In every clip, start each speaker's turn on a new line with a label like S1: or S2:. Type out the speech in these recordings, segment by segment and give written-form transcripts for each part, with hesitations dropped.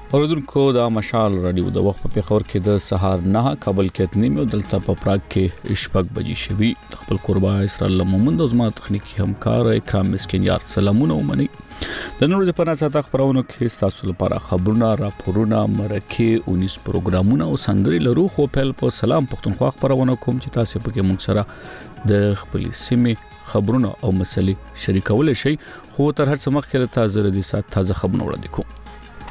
S1: اوردونکو د مشال رادیو د وخت په پیښور کې د سهار 9 کابل کې نیمه دلته په پراګ کې شپږ بجې شوي. خپل قربا اسرائیل مومند او زما تخنیکی همکار اکرام مسکین یار سلامونه ومني. د نور د پناه ساته خبرونو کې تاسو لپاره خبرونه راپورونه مرکه 19 پروګرامونه او سندري لرو. خو په سلام پښتونخوا خبرونه کوم چې تاسو پکې موږ سره د خپل سیمه خبرونه او مسلې شریکول شي. خو تر هر څه مخکې تازه ردی سات تازه خبرونه وړاندې کوم.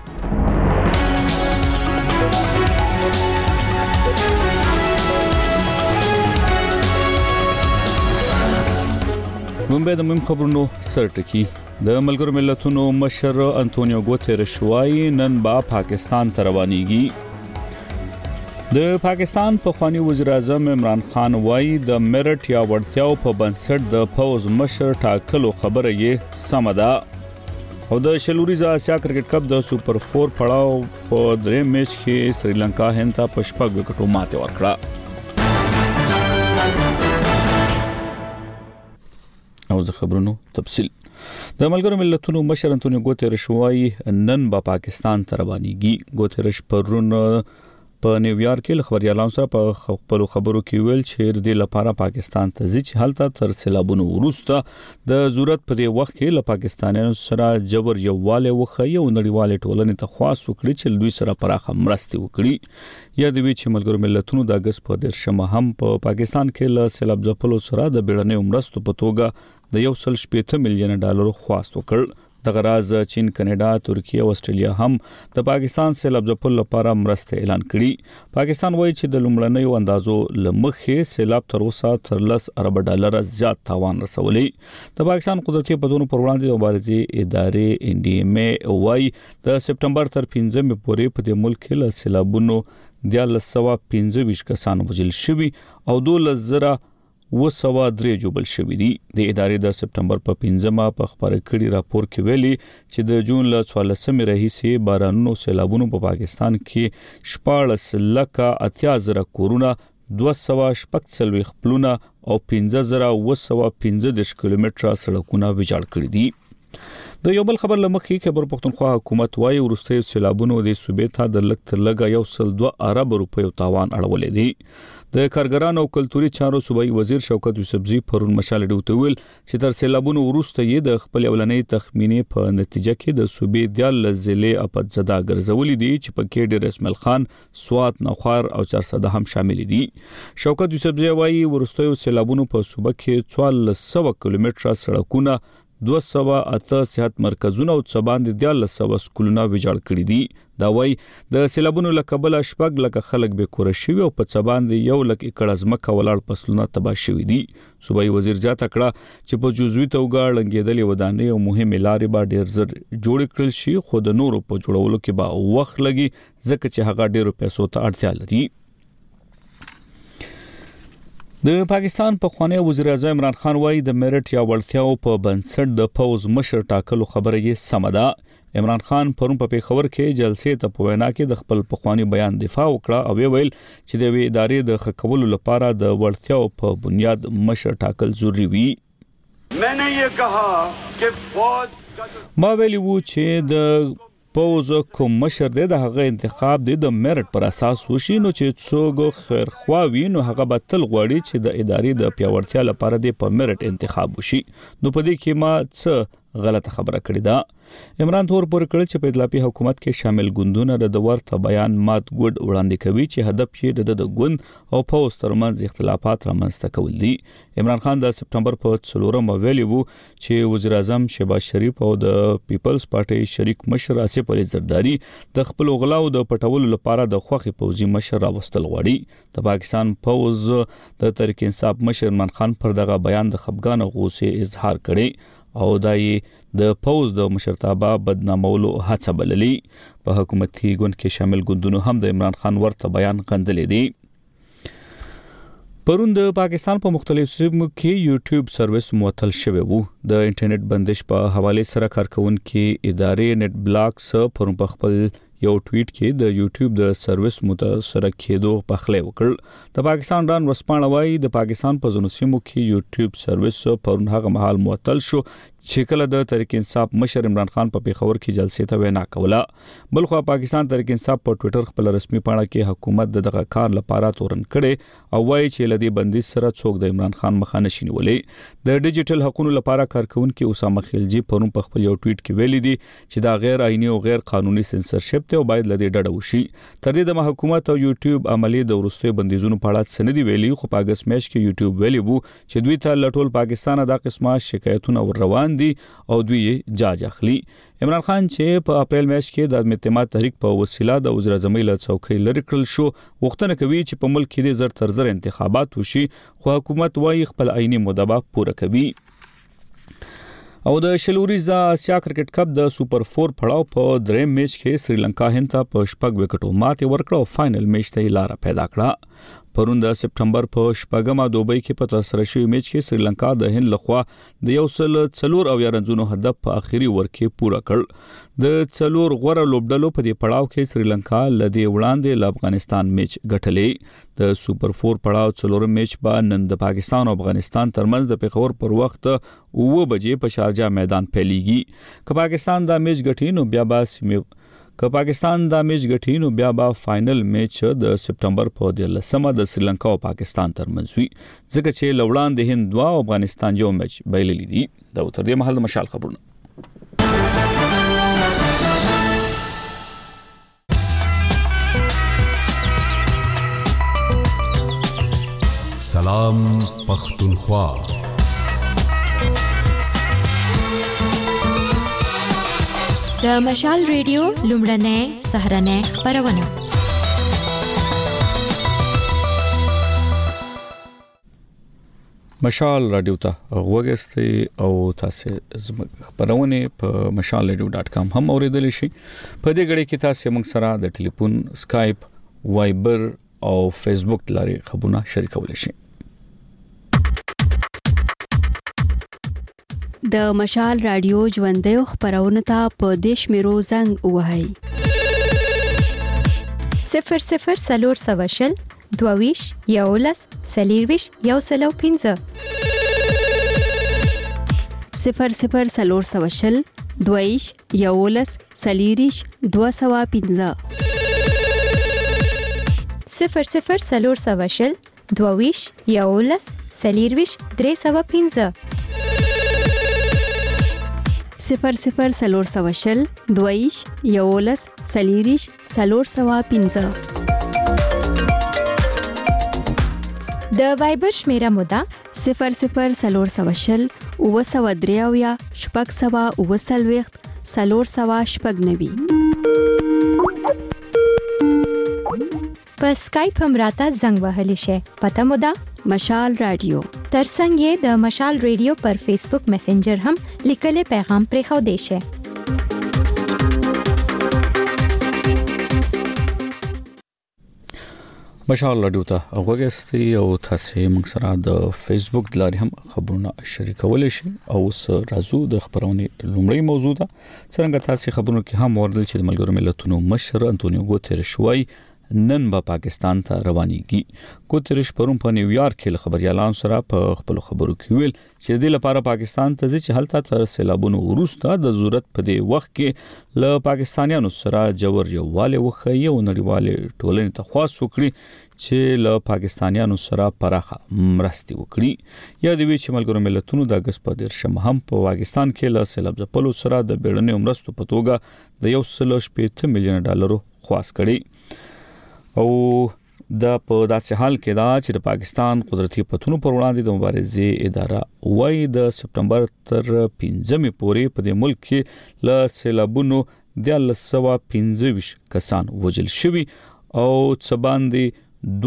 S1: مونږ د مهم خبرونو سرټکی د ملګرو ملتونو مشر انټونیو ګوتيرش وايي نن با پاکستان ته روانيږي. د پاکستان پخوانی وزیر اعظم عمران خان وايي د میرټ یا وړتیاو په بنسټ د پوز مشر ټاکلو خبره یې سم ده. او د شلوريزه اسیا کرکټ کپ د سوپر 4 پړاو په درې میچ کې سریلانکا هند ته په شپږ وکټو ماته ورکړه. او د خبرونو تفصیل د ملګرو ملتونو مشر انټونیو ګوتيرش وايي نن با پاکستان ته روانيږي. ګوتيرش پرون په نیویارک کې خبريالانو سره په خپل خبرو کې ویل چې د لپاره پاکستان ته ځي حالت تر سیلابونو وروسته د ضرورت په دی وخت کې له پاکستانیانو سره جبر یواله وخی او نړیواله ټولنې ته خاص وکړي چې دوی سره پراخه مرستې وکړي. یا د وی چې ملګرو ملتونو د اگست په 13 هم په پاکستان کې له سیلاب ځپلو سره د بیړنۍ مرستو په توګه د 1.8 میلیون ډالر خواست وکړ. د غراز چین، کاناډا، ترکیه او استرالیا هم د پاکستان سیلاب ځپلو لپاره مرسته اعلان کړي. پاکستان وایي چې د لومړنیو اندازو لمخې سیلاب تر اوسه تر 10 ارب ډالر زیات تاوان رسولي. د پاکستان قدرتي بدلون پر وړاندې د مبارزې ادارې NDMA وایي د سپټمبر تر 15 پورې په دې ملک کې له سیلابونو 125 کسان وژل شوي او 2003 جوبل شوی دي. د ادارې د سپټمبر په 15 په خبره کړي راپور کې ویلي چې د جون ل 14 رئیسې بارانونو سیلابونو په پاکستان کې 14,80,000 کورونه 240 خپلونه او 15,215 کیلومتره سړکونه ویجاړ کړي دي. د یو بل خبر لمخې خبر پښتونخوا حکومت وايي ورسته سیلابونو د صوبې ته د لک تر لګا 1.2 ارب روپیو تاوان اړولې دي. د کارګرانو او کلتوري چارو صوبایي وزیر شوکت یوسفزي پرون مشال ډیوته ویل چې تر سیلابونو ورسته یې د خپل اولنې تخمینې په نتیجه کې د صوبې د ضلع اپزدا ګرځولې دي چې پکې ډېر اسماعیل خان، سوات، نوخار او 400 هم شامل دي. شوکت یوسفزي وايي ورسته سیلابونو په صوبه کې 1400 کیلومتره سړکونه 208 صحت مرکزونه او څباندې 1400 سکولونه ویجاړ کړي دي. دا وایي د سیلابونو لکبل شپږ لک خلک به کور شوی او په څباندې 1 لک ایکړ ځمکه ولاړ فصلونه تباہ شوي دي. صوبایي وزیر زیاته کړه چې په جزوي توګه لنګېدلې ودانې او مهمه لارې به ډېر زر جوړ کړل شي خو د نورو په جوړولو کې به وخت لګي ځکه چې هغه ډېر پیسو ته اړتیا لري. د پاکستان پخوانی وزیر اعظم عمران خان وايي د میرټ یا وړتیاو په بنسټ د پوز مشر ټاکلو خبره یې سم ده. عمران خان پرون په پیښور کې جلسې ته په وینا کې د خپل پخوانی بیان دفاع وکړه او ویل چې د ادارې د خکولو لپاره د وړتیاو په بنیاد مشر ټاکل ضروری وي. ما ویلی وو چې د پوز کوم مشر د هغه انتخاب د میرټ پر اساس وشي نو چې څوک خیر خواوي نو هغه به تل غواړي چې د ادارې د پیاوړتیا لپاره د په میرټ انتخاب وشي. نو په دې کې ما څه غلطه خبره کړې ده. عمران تور پر کړ چې په اطلافي حکومت کې شامل ګوندونه د ورته بیان مات ګډ وړاندې کوي چې هدف یې د ګوند او پوز ترمنځ اختلافات رامنځته کول دي. عمران خان د سپټمبر په 4 ویلي وو چې وزیر اعظم شهباز شریف او د پیپلز پارټي شریک مشر آصف علي زرداری د خپل غلاو د پټولو لپاره د خوخي پوزي مشر راوستل غواړي. د پاکستان پوز د تحریک انصاف مشر عمران خان پر دغه بیان د خپګان او غوسه اظهار کړي او دای د پوز د مشرتابه بدنامولو هڅه بللي. په حکومتي ګوند کې شامل ګوندونو هم د عمران خان ورته بیان غندلې دي. پرون د پاکستان په مختلفو سیمو کې یوټیوب سرویس معطل شوی وو. د انټرنیټ بندش په حواله سره کارکونکو ادارې نت بلاکس پرون په خپل یو ټویټ کې د یوټیوب د سرویس متاثر کېدو په خله وکړ د پاکستان ډان ورسپانه وايي د پاکستان په ځینو سیمو کې یوټیوب سرویس پرون هغه مهال معطل شو چې کله د تحریک انصاف مشر عمران خان په پیښور کې جلسې ته وینا کوله بلخو پاکستان تحریک انصاف په ټوئیټر خپل رسمي پاڼه کې حکومت دغه کار لپاره تورن کړي او وايي چې لدی بندیز سره څوک د عمران خان مخه نشي نیولې د ډیجیټل حقوقو لپاره کارکونکو اسامه خلجی پرون په خپل یو ټویټ کې ویلي دي چې دا غیر آئینی او غیر قانوني سنسرشپ ته او باید لدی ډډه وشي تر دې د حکومت او یوټیوب عملی د ورستي بندیزونو په اړه سندې ویلي خو په اگست میاشت کې یوټیوب ویلي وو چې دوی ته لټول پاکستان دا قسمه شکایتونه ور روان دي او دوی جاج اخلي عمران خان چې په اپریل میاشت کې د اعتماد تحریک په وسیله د وزیر اعظم له څوکۍ لري کړل شو وختونه کوي چې په ملک کې زر تر زر انتخابات وشي خو حکومت وايي خپل عیني مدبه پوره کوي او د شلوريز د اسیا کرکټ کپ د سوپر 4 پړاو په دریم میچ کې سریلانکا هند ته په شپږ وکټو ماتې ورکړه او فائنل میچ ته لار پیدا کړه پرون د سپټمبر په شپږمه دوبۍ کې په تر سره شوی میچ کې سریلانکا د هند لخوا د یو سل څلور او یا رنزونو هدف په اخیری ور کې پوره کړ د څلور غوړه لوبډلو په دې پړاو کې سریلانکا لدی وړاندې له افغانستان میچ ګټلې د سوپر 4 پړاو څلورم میچ به نن د پاکستان او افغانستان ترمنځ د پیښور پر وخت 9 بجې په شارجه میدان پیلېږي که پاکستان دا میچ ګټي نو بیا به فائنل میچ د سپټمبر په 13مه د سریلانکا او پاکستان ترمنځ وي ځکه چې لوړان د هند دوا او افغانستان یو میچ بایللی دي دا تر دې محل د مشال خبرونه
S2: سلام پختونخوا
S3: د مشال ریډیو لومړنۍ سهرنۍ خبرونه
S1: مشال رادیو ته وګورئ او تاسو خبرونه په mashalradio.com هم اوریدلی شئ په دې غړي کې تاسو موږ سره د ټلیفون سکایپ وایبر او فیسبوک لاري خبرونه شریکولی شئ
S4: د مشال رادیو ژوندۍ خبرونه ته په دیش میرو زنګ وهاي
S3: 00 22 یولس سلیرویش یو سلو 15
S4: 00 22 یولس سلیریش 215
S3: 00 22 یولس سلیرویش 315
S4: 00 22 یولس سلیریش 315
S3: د وایبر شمیره موده
S4: 00 وسودریاویا شپږ سوا وسلويخت سلور سوا شپږ نوي
S3: په سکایپ هم راته زنګ وهلی شي پته موده
S4: مشال رادیو
S3: ترڅنګ یې د مشال ریډیو پر فیسبوک میسنجر هم لیکل پیغام پرې خو دی شي
S1: مشال رادیو ته وګورئ او تاسو موږ سره د فیسبوک د لارې هم خبرونه شریکولی شئ او اوس راځو د خبرونې لومړی موضوع ده څنګه تاسو خبرونه کې هم اوریدل چې د ملګرو ملتونو مشر انټونیو ګوتریش وايي نن به پاکستان ته روانيږي ګوتریش پرون په نیویارک کې خبريالان سره په خپل خبرو کې ویل چې د لپاره پاکستان ته چې حالت تر سیلابونو وروسته د ضرورت په دی وخت کې له پاکستانیانو سره جوړ یوواله وخی او نړیواله ټولنې ته خاص وکړي چې له پاکستانیانو سره پراخه مرستي وکړي یا د وی چې ملګرو ملتونو د اگست په 13 هم په پاکستان کې له سیلاب ځپلو سره د بیړنۍ مرستو په توګه د 1.8 میلیون ډالر خواست کړي او د په داسې حال کې دا چې د پاکستان قدرتي پتونو پر وړاندې د مبارزې اداره وايي د سپټمبر تر 15 پورې په دې ملک کې له سیلابونو د 125 کسان وژل شوي او څه باندې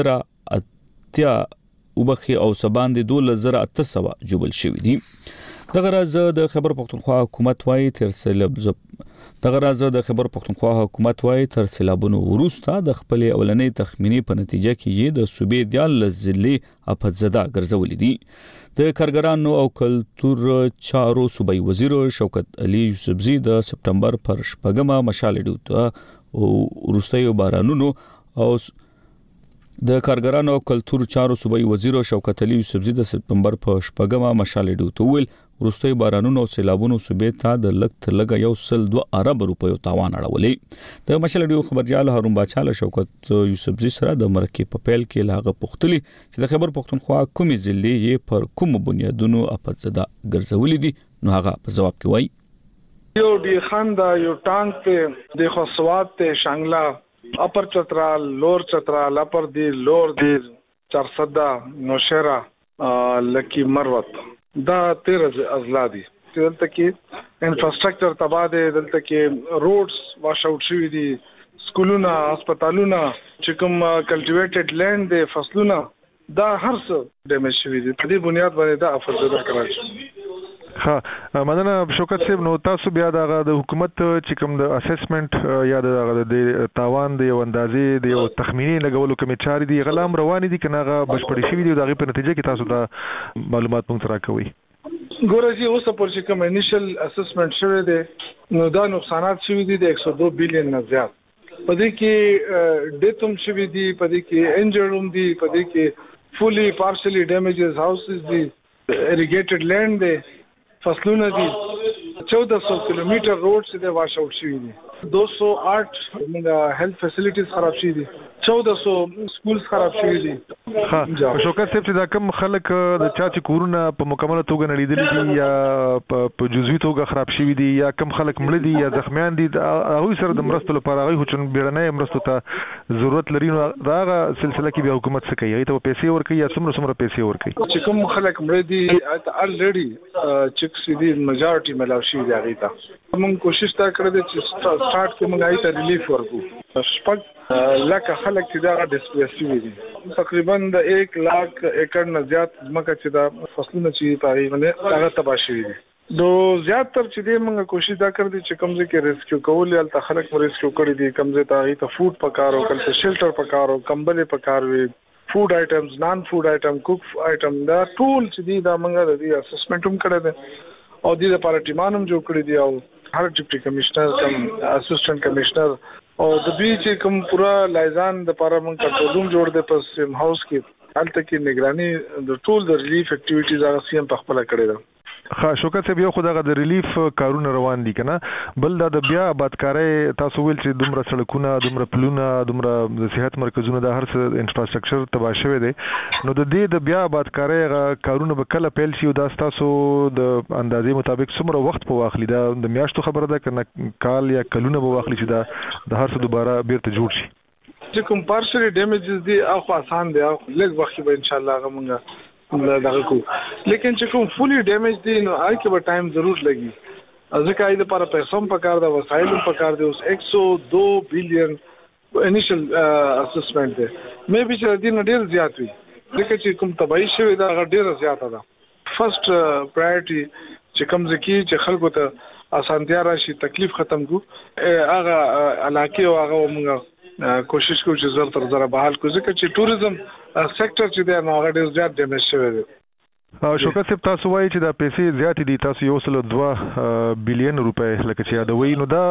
S1: 12,000 وبخي او څه باندې 12,800 جوړل شوي دي دغه راز د خیبر پختونخوا حکومت وايي تر سیلابونو وروسته د خپل اولنۍ تخمینی په نتیجه کې د صوبې دیال ضلع افزده ګرځولې دي. د کارګرانو او کلتور چارو صوبایي وزیر شوکت علي یوسفزي د سپتمبر پر 8 مشال ډیو ته وروستیو بارانونو او د کارګرانو او کلتور چارو صوبایي وزیر شوکت علي یوسفزي د سپتمبر په 8 مشال ډیو ته ویل وروستیو بارانونو او سیلابونو صوبې ته د لږ تر لږه 1.2 ارب روپیو تاوان اړولې. د مشال ډیو خبرجال هارون باچا له شوکت یوسفزي سره د مرکې په پیل کې لاغه پختلی چې د خیبر پختونخوا کومې ضلع یې پر کوم بنیادونو افزده ګرځولې دي نو هغه په جواب کې وایي
S2: یو دی خاندا یو ټانک ته د خصوات ته شانګلا اپر چترال لور چترال اپر دی لور دی 400 نوشهرا لکی مروت دا 13 اضلاع دي دلته کې انفراستراکچر تباہ دي دلته کې روډز واش اوټ شوی دي سکولونه هسپتالونه چې کوم کلټیویټډ لینډ دي فصلونه دا هر څه ډیمیج شوی دي په دې بنیاد باندې دا افزده کړل.
S5: ها مننه شوکت صاحب نو تاسو بیا د حکومت چې کوم د اسسمنت یا د تاوان د یو اندازې د یو تخمینی لګولو کومې چارې دي غلام روان دي کنه هغه بشپړې شوي دي دغه په نتیجه کې تاسو د معلومات مونږ سره کوي
S2: ګورځي اوس په چې کوم انیشل اسسمنت شوی دی نو دا نقصانات شوي دي د 102 بلین نه زیات په دې کې ډیتم شوی دي په دې کې انجرډ دي په دې کې فولي پارشلی ډیمیجز هاوسز دي اریګیټډ لینډ دی فصلونه دي 1400 کیلومتر روډ سے واش اوټ شوی دي 208 هیلث فیسیلیټیز خراب شوی دي 1400 سکولز خراب شوی دي.
S5: ها شوکت صاحب چې دا کوم خلک د چا چې کورونه په مکمله توګه نړیدل دي یا په جزوي توګه خراب شوی دي یا کوم خلک مړ دي یا زخمیان دي هغه سره د مرستو لپاره هغه هڅون بیرنۍ مرستو ته ضرورت لري نو دا سلسله کې به حکومت څه کوي ته پیسې ورکوي یا څومره پیسې ورکوي
S2: چې کوم خلک مړ دي الریډي چیک سیدي میجارټي ملاو شي دی هغه ته موږ کوشش تا کړې چې سٹارټ کې موږ ایته ریلیف ورکو شپږ لکه خلک چې دا ډیسپلیس شوي دي تقریبا د 1 लाख ایکړ نه زیات ځمکه چې دا فصلونه چې پاره باندې هغه تباہ شوي دي دو زیاتره چې موږ کوشش دا کړې چې کمزې کې ریسکیو کول یا ته خلک ریسکیو کړی دي کمزې ته ته فود پکارو کله شیلټر پکارو کمبلې پکاروي فود آیټمز نان فود آیټم کوک آیټم دا ټول چې دي دا موږ د اسسمنټ هم کړی دی او د لپاره ټیمانم جوړ کړی دی او هر ډیپټي کمشنر کم اسسټنټ کمشنر او د بي چې کوم پورا لایزان د لپاره موږ کنټرول جوړ دی په سیم هاوس کې هلته کې نگرانی د ټول د ریلیف اکټیویټیز هغه سیم په خپل کړی دی.
S5: ها شوکت صاحب یو خدای د ریلیف کارونه روان دي کنه بل د بیا آبادکاري تاسو ویل چې دومره سړکونه دومره پلونه دومره د صحت مرکزونه د هر څه انفراستراکچر تباہ شوی دی نو د دې د بیا آبادکاري کارونه به کله پیل شي او د تاسو د اندازې مطابق څومره وخت په واخلي دا د میاشتو خبره ده کنه کال یا کلونه به واخلي چې د هر څه دوباره بیرته جوړ شي
S2: چې کوم پارشلی ډیمیجز دي او آسان دي او لږ وخت به ان شاء الله موږ دغه کو لیکن چې کوم فولي ډیمیج دي نو آی کې به ټایم ضرور لګي ځکه ایله لپاره پیسې هم پکار ده وسایل هم پکار دي اوس 102 بلین انیشل اسسمنت ده مې به چې دین ډیر زیات وي ځکه چې کوم تبعی شوی دا ډیر زیات ده فرست پرایورټي چې کوم ځکه چې خلکو ته اسانتیا راشي تکلیف ختم کو هغه علاقه او هغه موږ کوشش کوو چې زر تر زر بحال کو ځکه چې ټوریزم سېکټر چې دی نو هغه ډیر زیات ډیمیج شوی دی.
S5: شوکت صاحب تاسو وایي چې دا پیسې زیات دي تاسو 1.2 بلین روپۍ لکه چې یادوي نو دا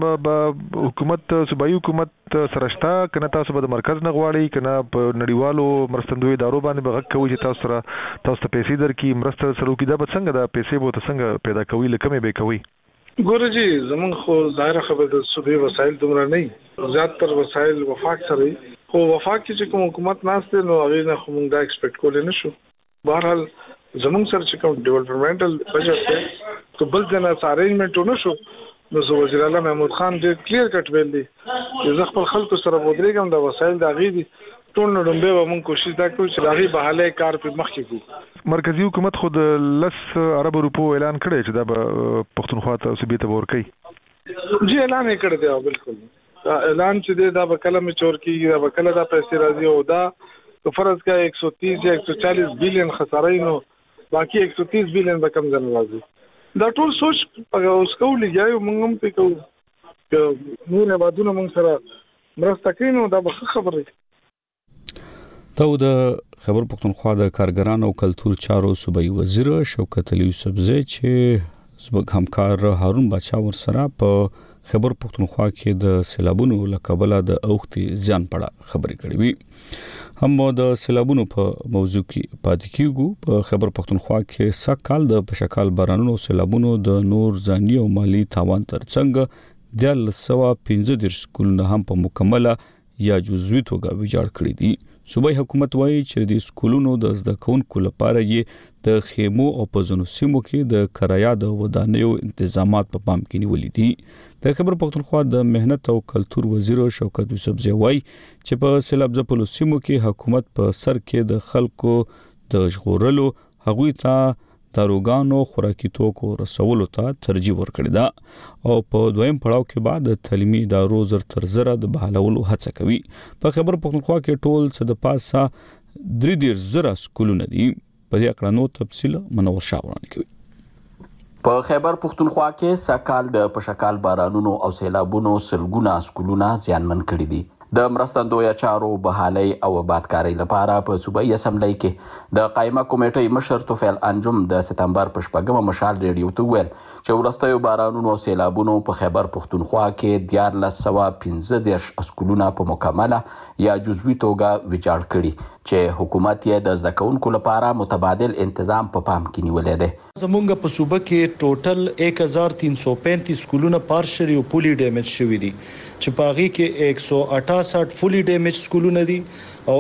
S5: حکومت صوبایي حکومت سره شته کنه تاسو به د مرکز نه غواړي کنه په نړیوالو مرستندوی ادارو باندې به غږ کوي چې تاسو ته پیسې درکې مرسته سره کې دا به څنګه دا پیسې به څنګه پیدا کوي لکه مې به کوي
S2: ګورجی زمون خو ظاهر خبره د صوبې وسایل دومره نه زیاتره وسایل وفاق سره خو وفاق چې کوم حکومت ناشته نو هغه نه خو موږ دا ایکسپیکټ کولای نشو بهرحال زمون سره چې کوم ډیولپمنټل بجټ ته تو بل ځنه ارینجمنټ نشو نو وزیر اعلی محمود خان ډېر کلیر کټ ویل دي چې خپل خلکو سره ودرېږم دا وسایل دا غي دي ټول نړمبه به موږ کوشش دا کوو چې راغي بهاله کار په مخ کې کوو.
S5: مرکزی حکومت خود 10 ارب روپو اعلان کړی چې دا پښتونخوا ته صوبې ته ورکړي
S2: جی اعلان یې کړی دی بالکل اعلان چې دا به کله می چور کیږي دا به کله دا پیسې راځي او دا فرض کا 130 یا 140 بلین خسارې نو باقي 130 بلین به کم ځای راځي دا ټول سوچ اوس کوو لګیاو موږ هم په کوو نور آبادونه موږ سره مرسته کوي نو دا به خبره ده.
S1: ته د خیبر پختونخوا د کارګرانو او کلتور چارو صوبایي وزیر شوکت علي یوسفزی چې زموږ همکار هارون بادشاه ورسره په خیبر پختونخوا کې د سیلابونو له کبله د اوښتې زیان په اړه خبرې کړې وي. هم د سیلابونو په موضوع کې پاتې کیږو. په خیبر پختونخوا کې سږکال د پشکال بارانونو سیلابونو د نور ځاني او مالی تاوان ترڅنګ 1315 سکولونه هم په مکمله یا جزوي توګه ویجاړ کړي دي. صوبایي حکومت وایي چې د سکولونو د زده کوونکو لپاره یې د خیمو او په ځینو سیمو کې د کرایه د ودانیو تنظیمات په پام کې نیولي دي. د خیبر پختونخوا د مهنت او کلتور وزیر شوکت یوسفزی وایي چې په سیلاب ځپلو سیمو کې حکومت په سر کې د خلکو د ژغورلو هغوی ته داروګانو خوراکي توکو رسولو ته ترجیح ورکړې ده او په دویم پړاو کې بعد تعلیمي ادارو زر تر زره د بحالولو هڅه کوي. په خیبر پختونخوا کې ټول څه د پاسه 3,000 سکولونه دي. په دې اړه نو تفصیل منور شاه وړاندې کوي.
S6: په خیبر پختونخوا کې سږکال د پشکال بارانونو او سیلابونو سلګونه سکولونه زیانمن کړي دي. د مرستندویه چارو بحالۍ او آبادکارۍ لپاره په صوبایي اسمبلی کې د قایمه کمیټې مشر توفیل انجم د سپتمبر په 8 مشال ریډیو ته ویل چې وروستیو بارانونو او سیلابونو په خیبر پختونخوا کې 1315 سکولونه په مکمله یا جزوي توګه ویجاړ کړي چې حکومت یې د زده کوونکو لپاره متبادل انتظام په پام کې نیولې ده.
S7: زمونږ په صوبه کې ټوټل 1335 سکولونه پارشلی او پولی ډیمیج شوي دي چې پاغي کې 168 فولی ډیمیج سکولونه دي او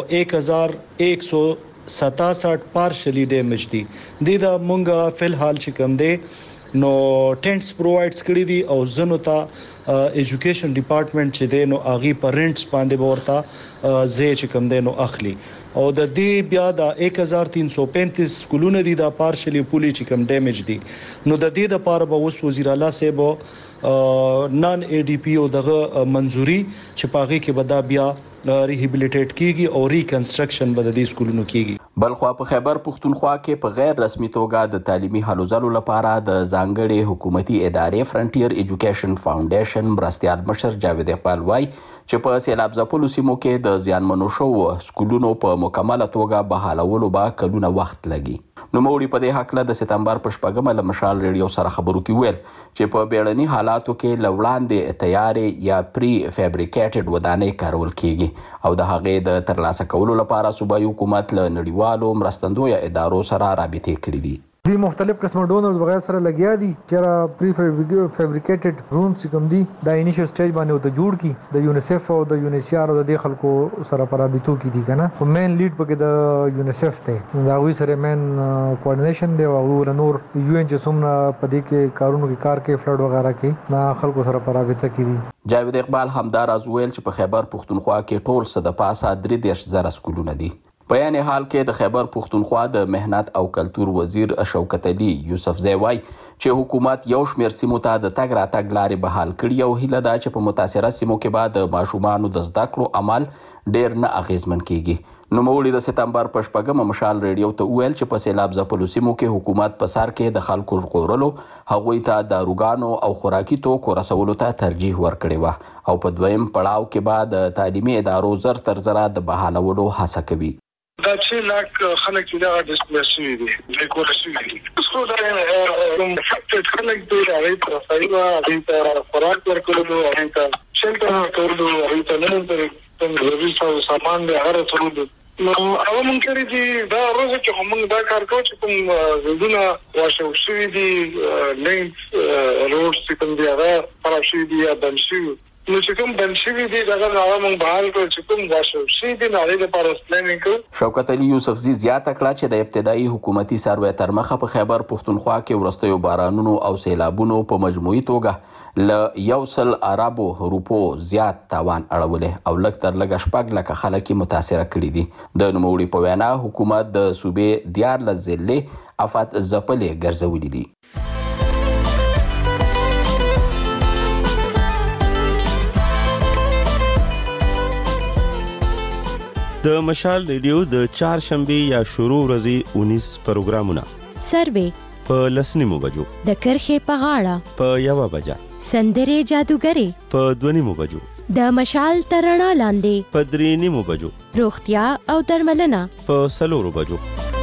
S7: 1167 پارشلی ډیمیج دي. د مونږه فلحال چې کم دی نو ټینټس پرووایډز کړی دي او زنو ته ایجوکیشن ډپارټمنټ چې دی نو اغي پر رینټس باندې ورته زی چې کم دی نو اخلي او د دې بیا د 1335 سکولونه دي د پارشلی پولی چې کم ډیمیج دي نو د دې لپاره به اوس وزیر اعلی صاحب نان ای ډی پی او دغه منزوري چې پاغي کې به دا بیا ریهابلیټیټ کیږي او ریکنسټرکشن به د دې سکولونو کیږي.
S6: بلخوا په خیبر پختونخوا کې په غیر رسمي توګه د تعلیمي هلو ځلو لپاره د ځانګړي حکومتي ادارې فرنټیر ایجوکیشن فاونډیشن مرستیال مشر جاوید اقبال وایي چې په سیلاب ځپلو سیمو کې د زیانمنو شوو سکولونو په مکمله توګه بحالولو به کلونه وخت لګي. نوموړي په دې هکله د سپتمبر په 8 له مشال ریډیو سره خبرو کې ویل چې په بیړني حالاتو کې لوړاندې تیارې یا پری فیبریکیټډ ودانۍ کارول کیږي او د هغې د ترلاسه کولو لپاره صوبایي حکومت له نړیوالو مرستندویه ادارو سره رابطې کړې دي.
S8: دی مختلف قسم ډونرز وغیرہ سره لګیا دي چې پری فیبریکیټډ رومز کوم دي دا انیشل سټیج باندې ته جوړ کی د یونیسف او د یونیسیار او د خلکو سره پرابطو کی دي کنه خو مین لیډ پکې د یونیسف ته دا وی سره مین کوارډینیشن دی او نور یو ان چې سمنا پدې کې کارونو کې کار کې فلډ وغیرہ کې نا خلکو سره پرابطه کی دي.
S6: جاوید اقبال همدار از ویل چې په خیبر پختونخوا کې ټول څه د پاسه 3,000 سکولونه دي. په یعنی حال کې د خیبر پختونخوا د مهنت او کلتور وزیر شوکت علي یوسفزی وایي چې حکومت یو شمېر سیمو ته د تګ راتګ لارې بحال کړي او هیله ده چې په متاثره سیمو کې به د ماشومانو د زده کړو عمل ډېر نه اغیزمن کیږي. نوموړي د سپتمبر په 8 مشال ریډیو ته ویل چې په سیلاب ځپلو سیمو کې حکومت په سر کې د خلکو ژغورلو هغوی ته داروګانو او خوراکي توکو رسولو ته ترجیح ورکړې وه او په دویم پړاو کې به د تعلیمي ادارو زر تر زره د بحالولو هڅه کوي.
S2: دا چې لاک خلک چې دا ډیسپلیس شوي دي ریکورډ شوي دي څو دا کوم فکټ خلک دی هغه پر فایبر هغه ته خوراک ورکولو هغه ته شلټر ورکولو هغه ته نن تم ضروري سامان دی هغه ټول نو هغه مونږ کړی دي دا روزه چې موږ دا کار کوو چې کوم زونه واشه شوي دي لینک روډ چې کوم دی هغه خراب شوي دي یا بند شوي نو چې کوم بند شوي دي دا هغه موږ بحال کړو چې کوم واشه شوي دي هغه لپاره پلانینګ کوو.
S6: شوکت علي یوسفزی زیاته کړه چې د ابتدایي حکومتي سروې تر مخه په خیبر پختونخوا کې وروستیو بارانونو او سیلابونو په مجموعي توګه له 100 اربو روپو زیات تاوان اړولې او لږ تر لږه 6 لکه خلک متاثره کړي دي. د نوموړي په وینا حکومت د صوبې 14 ضلعې افات ځپلې ګرځولې دي.
S9: د مشال ریډیو د چهارشنبه یا شروع ورځې 19 پروګرامونه
S3: سروې
S9: په 10:30 بجو،
S3: د کرخې په غاړه
S9: په 1 بجه،
S3: سندرې جادوګرې
S9: په 2:30 بجو،
S3: د مشال ترڼا لاندې
S9: په 3:30 بجو،
S3: روغتیا او درملنه
S9: په 4 بجو.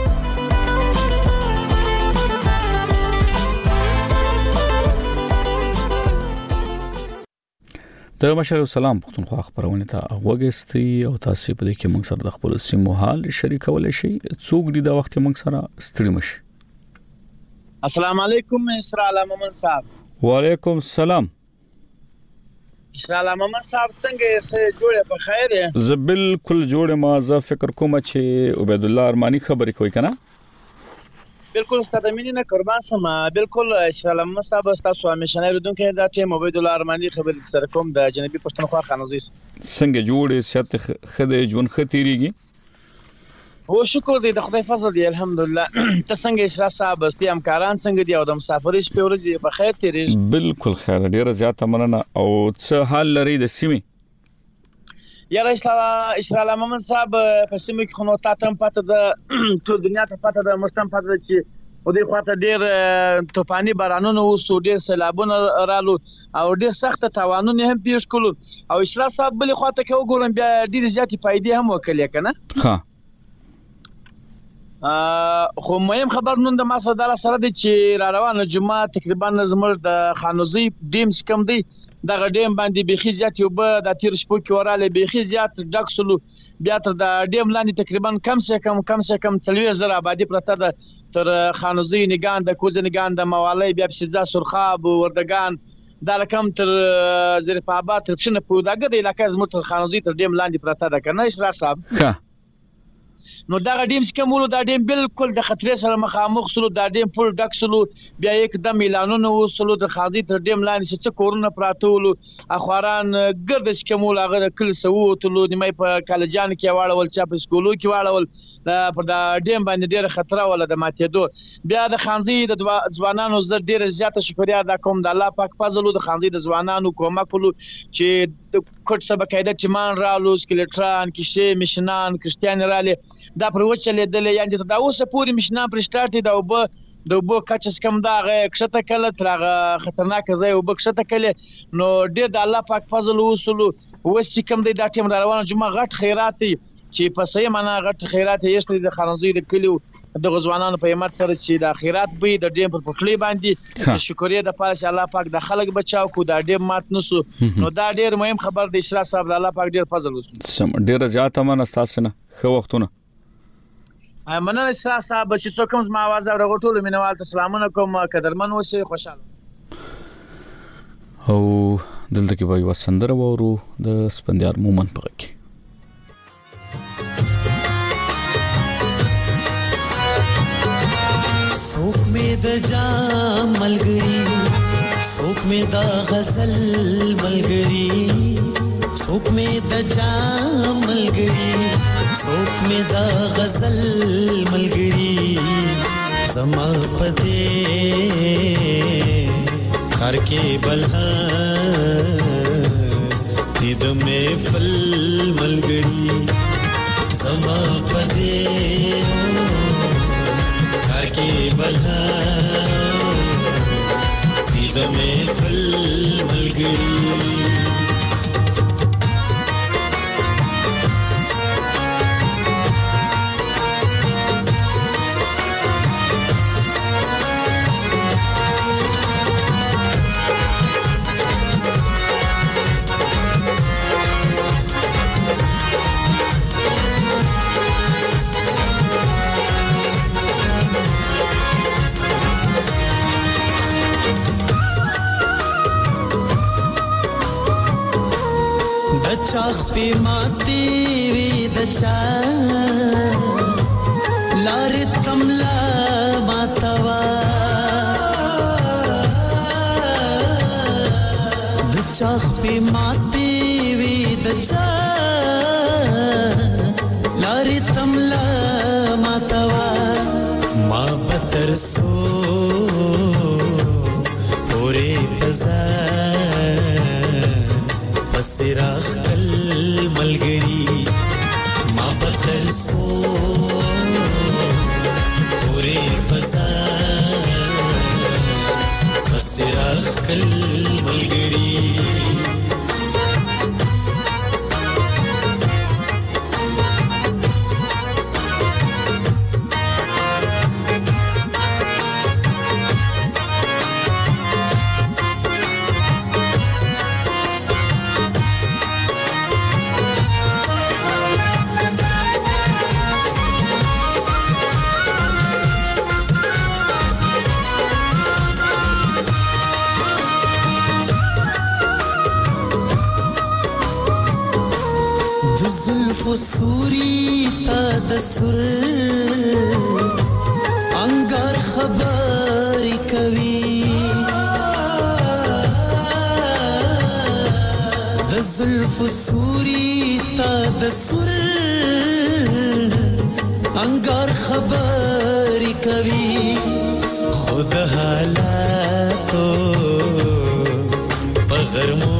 S1: د مشال سلام پښتونخوا خبرونه ته وګستي او تاسو په دې کې موږ سره د خپل سیمو حال شریکول شي. څوک دی د وخت موږ سره ستړي مشي.
S10: السلام علیکم اسرائیل مومن صاحب.
S1: وعلیکم السلام.
S10: اسرائیل مومن صاحب څنګه یې جوړه په خیر یې؟
S1: زه بالکل جوړه ما زه فکر کوم چې عبید الله ارمانی خبرې کوي کنه.
S10: بالکل ستاسو مینه قربان سم. بالکل اسرائیل مومن صاحب تاسو همیشنه ردونکو دا ټیم عبید الله ارمانی خبرې سره کوم د جنوبي پښتونخوا خانوزي.
S1: څنګه جوړه سیاست خدای جون خطيريږي؟
S10: او شکر دی د خدای فضل دی الحمدلله. ته څنګه اسرائیل صاحب استي همکاران څنګه دی او د مسافرۍ په ورځ په خیر تیریږي؟
S1: بالکل خیر ډیره زیاته مننه. او څه حال لري د سیمې؟
S10: یاره اسرائیل مومن صاحب په سیمه کې خو نو تاسو پته د ټول دنیا ته پته د مستم پته چې او دې خواته ډېر توپاني بارانونه وسو، ډېر سیلابونه رالو او ډېر سخت تاوانونه هم پیښ کړو. او اسرائیل صاحب بل خواته کې وګورم بیا ډېر زیاتې فائدې هم وکړي کنه. خو مهم خبر نن د ما سره د چې را روانه جمعه تقریبا زموږ د خانوزي ډیم کم دی دغه ډیم باندې بيخي زیات یو به د تیر شپو کې وراله بيخي زیات ډکسلو. بیا تر د ډیم لاندې تقریبا کم سه کم 30,000 آبادی پرته ده تر خانوزي نگان د کوز نگان د موالی بیا پسیزا سرخاب وردگان دا رقم تر ظریف آباد تر پښنه په دغه د علاقې زموږ تر خانوزي تر ډیم لاندې پرته ده کنه اسرار صاحب. نو دا ډیم سکمولو دا ډیم بالکل د خطر سره مخامخ سلو، دا ډیم فل ډک سلو. بیا یک دم اعلانونه وسلو د خازي تر ډیم لاندې چې کورونه پراتولو اخواران ګرد سکمول هغه د کل سوو تلو نیمه په کالجان کې واړول چا په سکولو کې واړول پر دا ډیم باندې ډیره خطر ولا د ماتېدو. بیا د خانزي د ځوانانو زړه ډیره زیاته شکریا ادا کوم د الله پاک فضل د خانزي د ځوانانو کومک کولو چې د کوټ سبا قاعده چمان رالو سکلیټران کې مشنان کرسټیان رالي دا پر وچلې دل یعنی دا اوسه پوری مشنان پر سٹارټ دا د وبو کچس کم دا کښته کله ترغه خطرناک ځای وبو کښته کله نو ډېر د الله پاک فضل وصولو وسی کم دی دا ټیم روانه جمعه غټ خیرات چې په صحیح معنا غټ خیرات یې د خانوزي د کلیو د غزوانانو په همت سره چې د خیرات به د ډیم پر پټلې باندې شکریا د پاس الله پاک د خلک بچاو کو دا ډیم مات نسو. نو دا ډیر مهم خبر د اسرا صاحب د الله پاک ډیر فضل وسو.
S1: سم ډیر زیاته من استاسنه خو وختونه
S10: مننه اسرا صاحب چې څوک هم ما आवाज او غټول مینوال ته سلامونه کوم قدرمن اوسئ خوشاله.
S1: او دلته کې وای وسندره وورو د سپندیار مومن په کې
S11: سوک میں دا جام ملگری سوک میں دا غزل ملگری سوک میں دا جام ملگری سوک میں دا غزل ملگری زما پدے خر کے بلہ دید میں فل ملگری زما پدے کے بلا دید میں فل ملگری چاخ پی ماتی وی دچا لار تملا ماتوا دچاخ پی ماتی وی دچا لار تملا ماتوا ما بتر سو پورے تزا پسراخ کل ملگری ما بدل سو پورے بازار عقل ملګری سوري تا د سر انګار خبرې کوي د زلف سوري تا د سر انګار خبرې کوي خود حالاتو پغرمو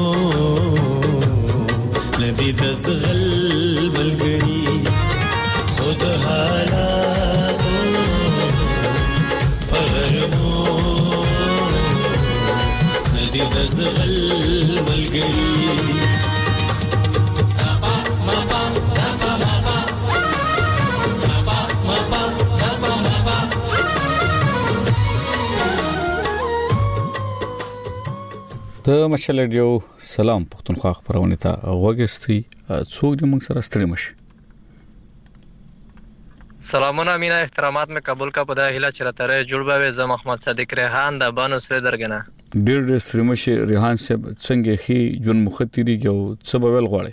S11: ندی د زغل ملګری خود حالاتو پغرمو ندی د زغل ملګری سبا مبا دبا مبا سبا مبا دبا مبا
S1: د مشال ریډیو سلام پښتونخوا خبرونه ته غوږستي څوک دې موږ سره ستړي مشي
S12: سلامونه مینا احترامات مې قبول کا پدای هله چرته جوړ به زم محمد صادق ریحان د بانو سره درګنه
S1: ډېر ستړي مشي ریحان صاحب څنګه خي جون مختيري او څه به ول غواړي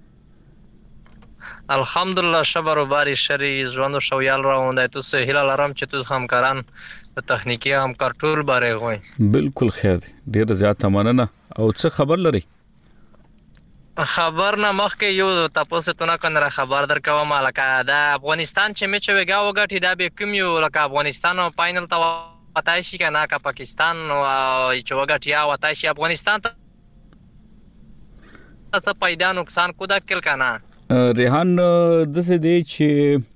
S12: الحمدلله شبر و باری شری ژوند شو یال راوندای تو سه هله لرم چې تو همکاران په تخنیکی همکار ټول باره غوي
S1: بالکل خیر ډېر زیات مننه او څه خبر لري
S12: خبر نه مخکې یو تاسو ته نه کنه خبر درکوم لکه دا افغانستان چې میچ وګا وګټي دا به کوم یو لکه افغانستان او فائنل ته پاتای شي کنه کا پاکستان او چې وګټي یا وتای شي افغانستان ته څه پیدا نقصان کو دا کل کنه
S1: ریحان د څه دی چې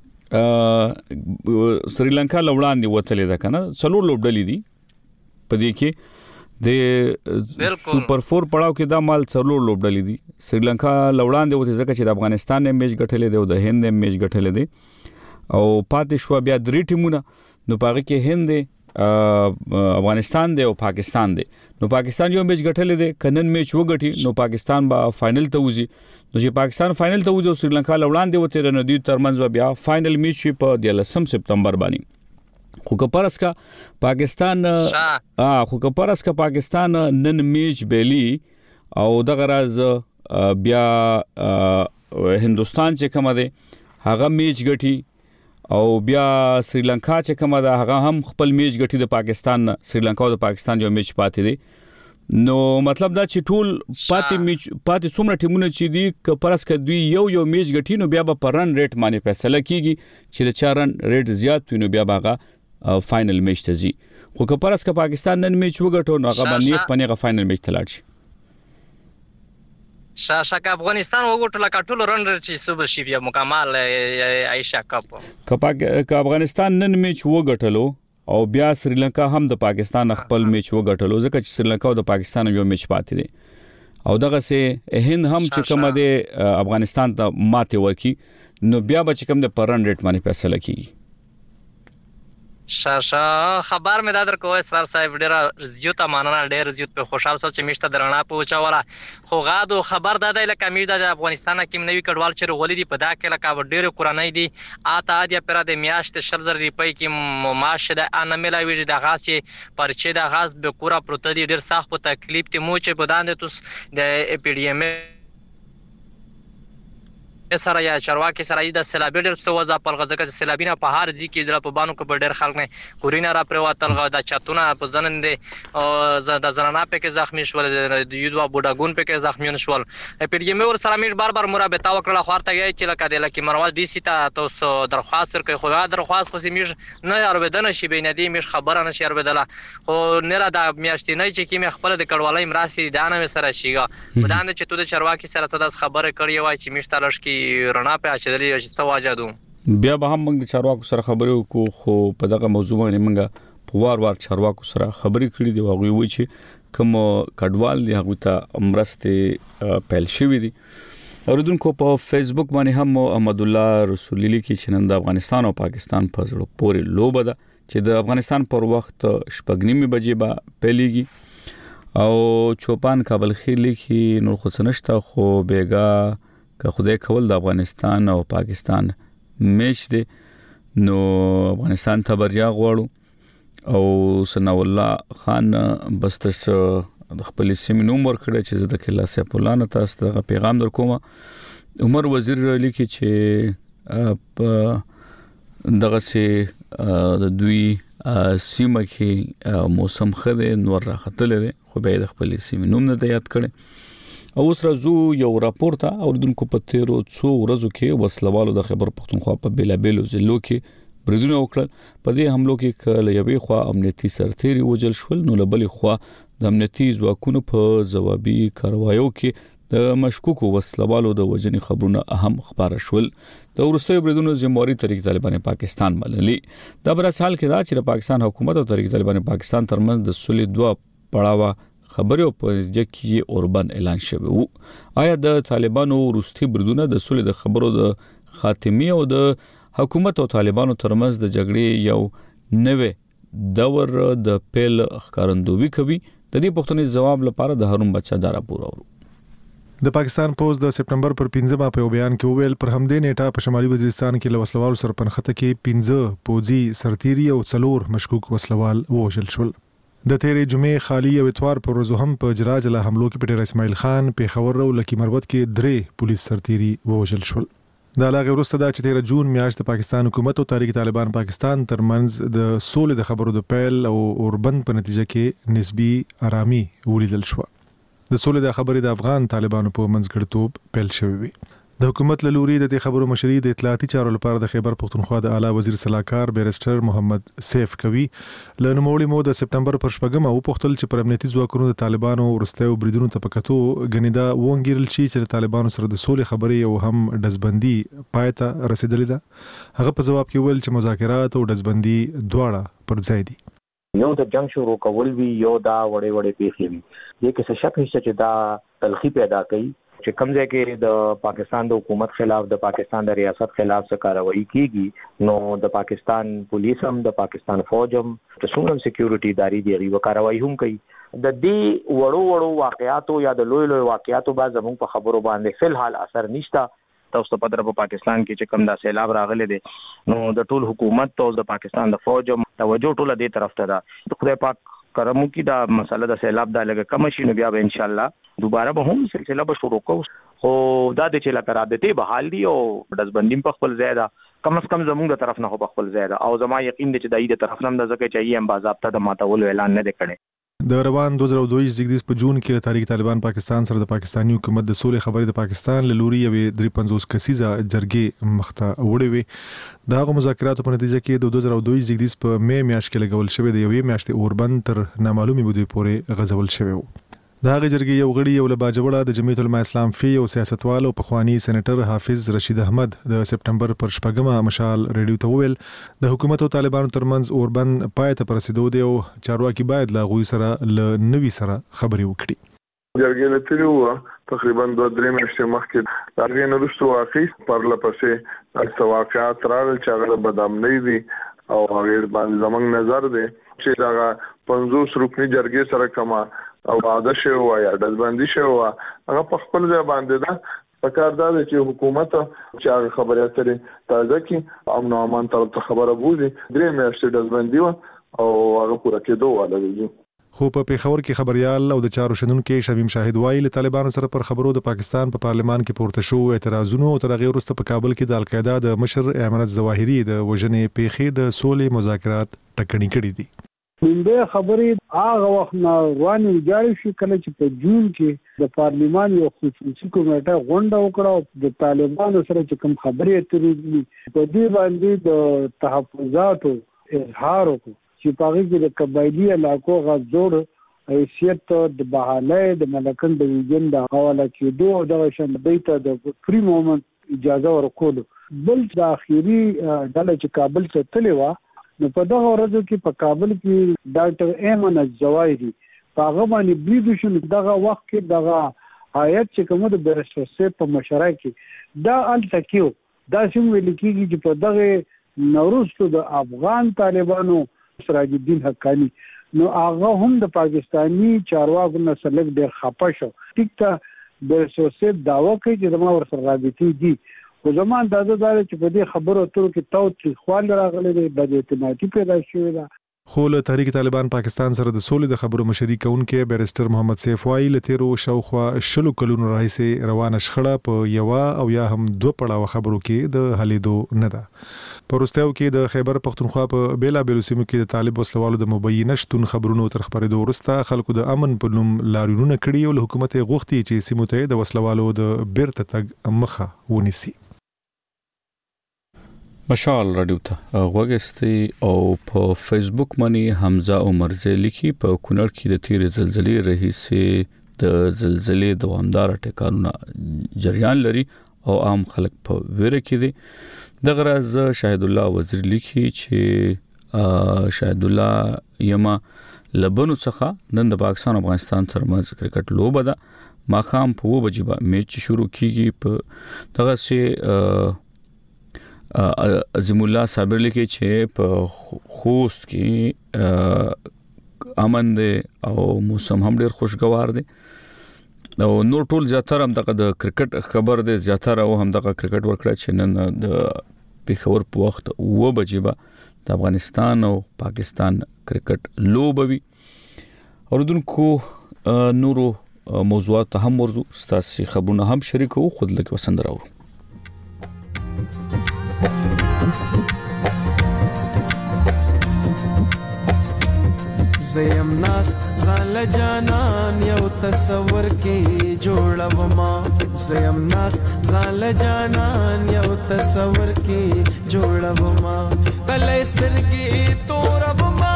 S1: سریلانکا لوړاندې وتلې ده کنه څلور لوبډلې دي پدې کې د سپر 4 پړاو کې دا مال څلور لوبډلې دي سریلانکا لوړاندې وته ځکه چې د افغانستان نه میچ ګټلې دی او د هند نه میچ ګټلې دی او پاتې شو بیا درې ټیمونه نو پاره کې هند افغانستان دی او پاکستان دی نو پاکستان یو میچ ګټلې دی کنن میچ وګټي نو پاکستان با فائنل ته وځي نو چې پاکستان فائنل ته وځي او سریلانکا لوړاندې وته رنو دی ترمنځ بیا فائنل میچ په 13 سپتمبر باندې خو کپارس کا پاکستان نن میچ بیلی او دغه راز بیا هندستان چې کوم دی هغه میچ ګټي او بیا سریلانکا چې کوم ده هغه هم خپل میچ ګټي د پاکستان سریلانکا او د پاکستان یو میچ پاتې دی نو مطلب دا چې ټول پاتې څومره ټیمونه چې دي کپارس کا دوی یو میچ ګټي نو بیا به پر رن ریټ باندې فیصله کیږي چې د 4 رن ریټ زیات وي نو بیا به فائنل میچ ته ځي خو کپارس کا پاکستان نن میچ وګټو نو هغه باندې پنیغه فائنل میچ ته لاړ شي
S12: شاشه کا افغانستان وګټل کا ټول رن چې صبح شي بیا مکمل عائشہ کپ
S1: کا افغانستان نن میچ وګټلو او بیا سریلانکا هم د پاکستان خپل میچ وګټلو ځکه چې سریلانکا او د پاکستان یو میچ پاتې دی او دغه سه هند هم چې کوم د افغانستان ته ماته ورکی نو بیا به چې کوم د پرن ریټ باندې فیصله کیږي
S12: شاشه خبر مې دا درکو اسرار صاحب ډیر زیات مننه ډیر زیات په خوشاله سره چې مشته درنا پوچاوله خو غادو خبر دادای لکه مې د افغانستان کې نوې کډوال چې غولې دي په دا کې لکه ډیر قرانای دي اته ادیا پر د میاشت 10000 روپۍ کې معاش د ان ملاوي د غاسي پرچې د غاز به کورا پروت دي ډیر سخت په تکلیف ته مو چې بدان د توس د اپیډیم سره یا چرواکي سره د سیلابي ډېر څه وځه په غزه کې سیلابینه په هر ځای کې د په بانو کې ډېر خلک نه کورینه را پرواتل غا د چاتونه په ځنند او د زنانه په کې زخمی شول د یودوا بوډاګون په کې زخمیون شول اپیډیم ور سره مې بار مرابطه وکړه خو ارته یې چې لکه د لکه مروه ډي سي ته تاسو درخواست ورکړئ خو درخواست خو سیمه نه اوربدنه شي بین دې مش خبره نه شي اوربدله خو نه را د میاشتې نه چې کې مې خپل د کډوالۍ مراسي دانه سره شيګه ودانه چې تو د چرواکي سره څه خبره کړی وای چې مشتلش کې رڼا په اچدلې چې څه واجدو
S1: بیا به هم موږ د چارواکو سره خبرې وکړو خو په دغه موضوع باندې موږ په وار چارواکو سره خبرې کړې دي او هغه وایي چې کوم کډوال دي هغه ته مرسته پیل شوې دي. اوریدونکو په فیسبوک باندې هم احمد الله رسولی لیکي چې نن د افغانستان او پاکستان په زړه پورې لوبه ده چې د افغانستان پر وخت 8:30 بجې به پیلېږي او چوپان کابل خیر لیکي نور خو څنشته خو بیګا که خدای کول د افغانستان او پاکستان میچ دی نو افغانستان ته بریا غواړو او ثنا الله خان بستس د خپل سیمې نوم ورکړی چې زه د کلا سیف الله نه تاسو ته پیغام درکوم. عمر وزیر لیکي چې دغه سي د دوی سیمه کې موسم خده نور راختل دي خو به د خپل سیمې نوم نه یاد کړي. او اوس راځو یو راپور ته. اوریدونکو په تیرو څو ورځو کې وسلوالو د خیبر پختونخوا په بیلابیلو ضلعو کې بریدونه وکړل. په دې حملو کې کله یوې خوا امنیتي سرتیري وجل شول نو لبلې خوا د امنیتي ځواکونو په ځوابي کاروایو کې د مشکوکو وسلوالو د وژنې خبرونه اهم خبره شول. د ورستیو بریدونو ذمہواری تحریک طالبان پاکستان بللي. دا بر سال کې دا چې د پاکستان حکومت او تحریک طالبان پاکستان ترمنځ د صلح دوه پړاوه خبرو په ځکه اوربن اعلان شوی وو. آیا د طالبانو ورستي بریدونه د صلح د خبرو د خاتمي او د حکومت او طالبانو ترمنځ د جګړې یو نوې دور د پیل ښکارندوی کوي؟ د دې پوښتنې جواب لپاره د هارون بچا دا راپور اورو.
S5: د پاکستان پوز د سپټمبر پر 15 په بیان کې وویل پر همدې نیټه په شمالي وزیرستان کې له وسلوالو سره پنخته کې 15 پوځي سرتیري او 4 مشکوک وسلوال وژل شول. د تیرې جمعې خالی او اتوار پر ورځ هم په جراج له حملو کې پټر اسماعیل خان پیښور او لکی مربوط کې 3 پولیس سرتیري وژل شول. دا لاغه وروسته دا چې 13 جون میاشت د پاکستان حکومت او تحریک طالبان پاکستان ترمنځ د سولې د خبرو د پیل او اوربند په نتیجه کې نسبی آرامي ولیدل شو. د سولې د خبرې د افغان طالبانو په منځګړیتوب پیل شوې وي. د حکومت له لوري د خبرو مشري د اطلاعاتي چارو لپاره د خیبر پختونخوا د اعلی وزیر صلاحکار بیرسټر محمد سیف کوي له نوموړي مو د سپټمبر پر 14 او پختل چې پر امنیتي ځواکونو د طالبانو ورستیو بریدونو ته پکاتو غنیدا وونګیرل شي چې د طالبانو سره د سولې خبرې او هم دزبندي پایته رسیدلې ده. هغه په جواب کې ویل چې مذاکرات او دزبندي دواړه پر ځای دي.
S13: یو د جنگ شروع کول وی یو دا وړې پیښې وي. دې کې څه شک نشته چې دا تلخی پیدا کوي چې کوم ځای کې د پاکستان د حکومت خلاف د پاکستان د ریاست خلاف څه کاروایی کیږي نو د پاکستان پولیس هم د پاکستان فوج هم د څومره سکیورټي ادارې دی غو کاروایی هم کوي. د دې وړو واقعاتو یا د لوی واقعاتو باندې زموږ په خبرو باندې فل حال اثر نشته. تاسو په دربه پاکستان کې چې کوم دا سیلاب راغلی دی نو د ټول حکومت او د پاکستان د فوج هم توجه ټول دې طرف ته ده. خدای پاک کرمو کی دا مسله د سیلاب دا لګه کم شي نو بیا به ان شاء الله دوباره به هم سلسله به شروع کوو. خو دا د چې لکه رابطه به حال دی او دزبندیم په خپل ځای ده کم از کم زموږ د طرف نه په خپل ځای ده او زما یقین دی چې د دې طرف نه د ځکه چې هم باضابطه د ماتولو اعلان نه کړي.
S5: د روان 2022 زیږدیز په جون کې د تحریک طالبان پاکستان سره د پاکستاني حکومت د سولې خبرې د پاکستان له لوري یوې 53 کسیزه جرګې مخته وړې وي. د هغه مذاکراتو په نتیجه کې د 2022 زیږدیز په مې میاشت کې لګول شوی د یوې میاشتې اوربند تر نامعلومي مودې پورې غځول شوی و. د هغه جرګې یو غړي یو له باجوړه د جمعیت العلماء اسلام فی او سیاستوال او پخوانی سېنیټر حافظ رشید احمد د سپټمبر پر 14 مشال ریډیو ته ویل د حکومت او طالبانو ترمنځ اوربند پای ته رسیدو دی او چارواکي باید لا غوي سره ل نوي سره خبري وکړي.
S2: جرګې له تیرو تقریبا 2-3 میاشتې مخکې هغه نه رسو واقعي پر لپسې واقعات راغلل چې هغه بدامنۍ دي او هغه باندې زمنګ نظر دی چې دا 50 رکنی جرګې سره کما او عادت شوی یا دزبندي شوی هغه په خپل ځای باندې دا پکار دا چې حکومت چې هغه خبره اترې تازه کی امن او امان ته خبره بوزي 3 میاشتې دزبندي او هغه پوره کېدو ولري.
S5: خو په پیښور کې خبريال او د چارو شنونکو شمیم شاهد وایي له طالبانو سره پر خبرو د پاکستان په پارلمان کې پورته شو اعتراضونو او تر هغه وروسته په کابل کې د القاعده د مشر امانت ظواهري د وژنې پیښې د سولې مذاکرات ټکني کړي دي.
S14: د خبرې هغه وخت نه روانې جاري شو کله چې په جون کې د پارلمان یو خصوصي کمیټه غونډه وکړه او د طالبانو سره چې کوم خبرې اترې په دې باندې د تحفظاتو اظهار وکړ چې په هغه کې د قبایلی علاقو غزور حیثیت د بحالۍ د ملکن د ویژن د حواله کېدو دغه شان بیته د فری مومنت اجازه ورکول. بل د اخیری ډله چې کابل ته تللی و نو په دغه ورځو کې په کابل کې ډاکټر ایمن الزوایری هغه باندې بریډ شو. دغه وخت کې دغه آیت چې کومه د بیرسټر صاحب په مشره کې دا التکیو دا سم ویل کېږي چې په دغه نوروز د افغان طالبانو سراج الدین حقانی نو هغه هم د پاکستانی چارواکو نه سلک ډېر خپه شو. ټیک ته بیرسټر صاحب داوا کوي چې زما ورسره رابطې دي، خو زما اندازه دا چې په دې خبرو اترو کې تاوتریخوالی راغلی دی، بد اعتمادي پیدا شوې ده.
S5: خو له تحریک طالبان پاکستان سره د سولې د خبرو مشري کوونکي بیرسټر محمد سیف وایي له تیرو شاوخوا 20 کلونو راهیسې روانه شخړه په یو او یا هم دوه پړاو خبرو کې د حلیدو نه ده. په وروستیو کې د خیبر پختونخوا په بیلابیلو سیمو کې د طالب وسلوالو د مبینه شتون خبرونو تر خبرېدو وروسته خلکو د امن په نوم لاریونونه کړي او له حکومت غوښتي چې سیمو ته د وسلوالو د بیرته تګ مخه ونیسي.
S1: مشال رادیو ته غوږستي او په فیسبوک باندې حمزه عمرزه لیکي په کونړ کې د تیر زلزلې رئیس د زلزلې دوامدار ټکانونه جریان لري او عام خلک په ویره کې دي. دغه راز شاهد الله وزیر لیکي چې شاهد الله یما لبنو څخه نن د پاکستان او افغانستان ترمنځ کرکټ لوبه ده ماخام په 2 بجې میچ شروع کیږي. په دغه سي عظیم الله صابر لیکي چې په خوست کې امن دی او موسم هم ډیر خوشگوار دی او نور ټول زیاتره هم دغه د کرکټ خبر دی زیاتره او هم دغه کرکټ ورکړه چې نن د پیښور په وخت 2 بجې به د افغانستان او پاکستان کرکټ لوبه وي. اوردونکو نورو موضوعات هم ورزو ستاسو خبرونه هم شریکو خود لکه وسند راو.
S11: زیم ناست ځان له جانان یو تصور کې جوړوما زیم ناست ځان له جانان یو تصور کې جوړوما کله سترګې توربما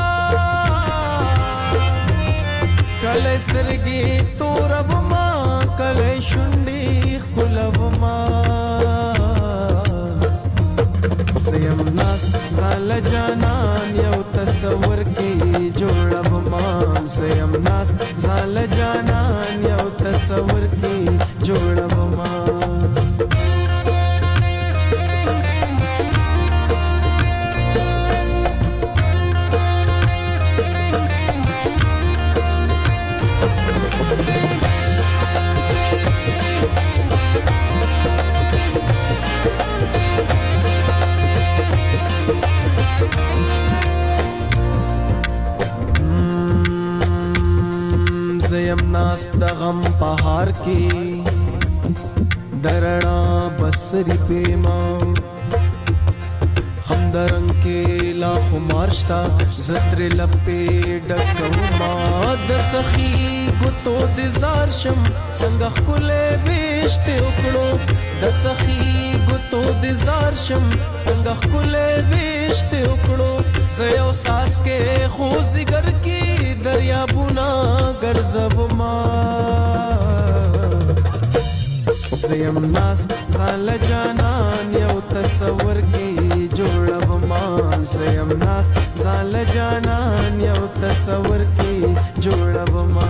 S11: کله سترګې توربما کله شونډې خلوما زیم ناست ځان له جانان یو تصور کې جوړوما زیم ناست ځان له جانان یو تصور کې جوړوما ناست د غم پهار کې درنا بسری پیما هم درنګ کې لا خمارشتا زتر لپې ډکوما د سخی ګوتو د زار شم څنګه خلې وشته وکړو د سخی ګوتو د زار شم څنګه خلې وشته وکړو زيو ساس کې خو زګر کې دریابونه ګرځوما زیم ناست ځان له جانان یو تصور کې جوړوما زیم ناست ځان له جانان یو تصور کې جوړوما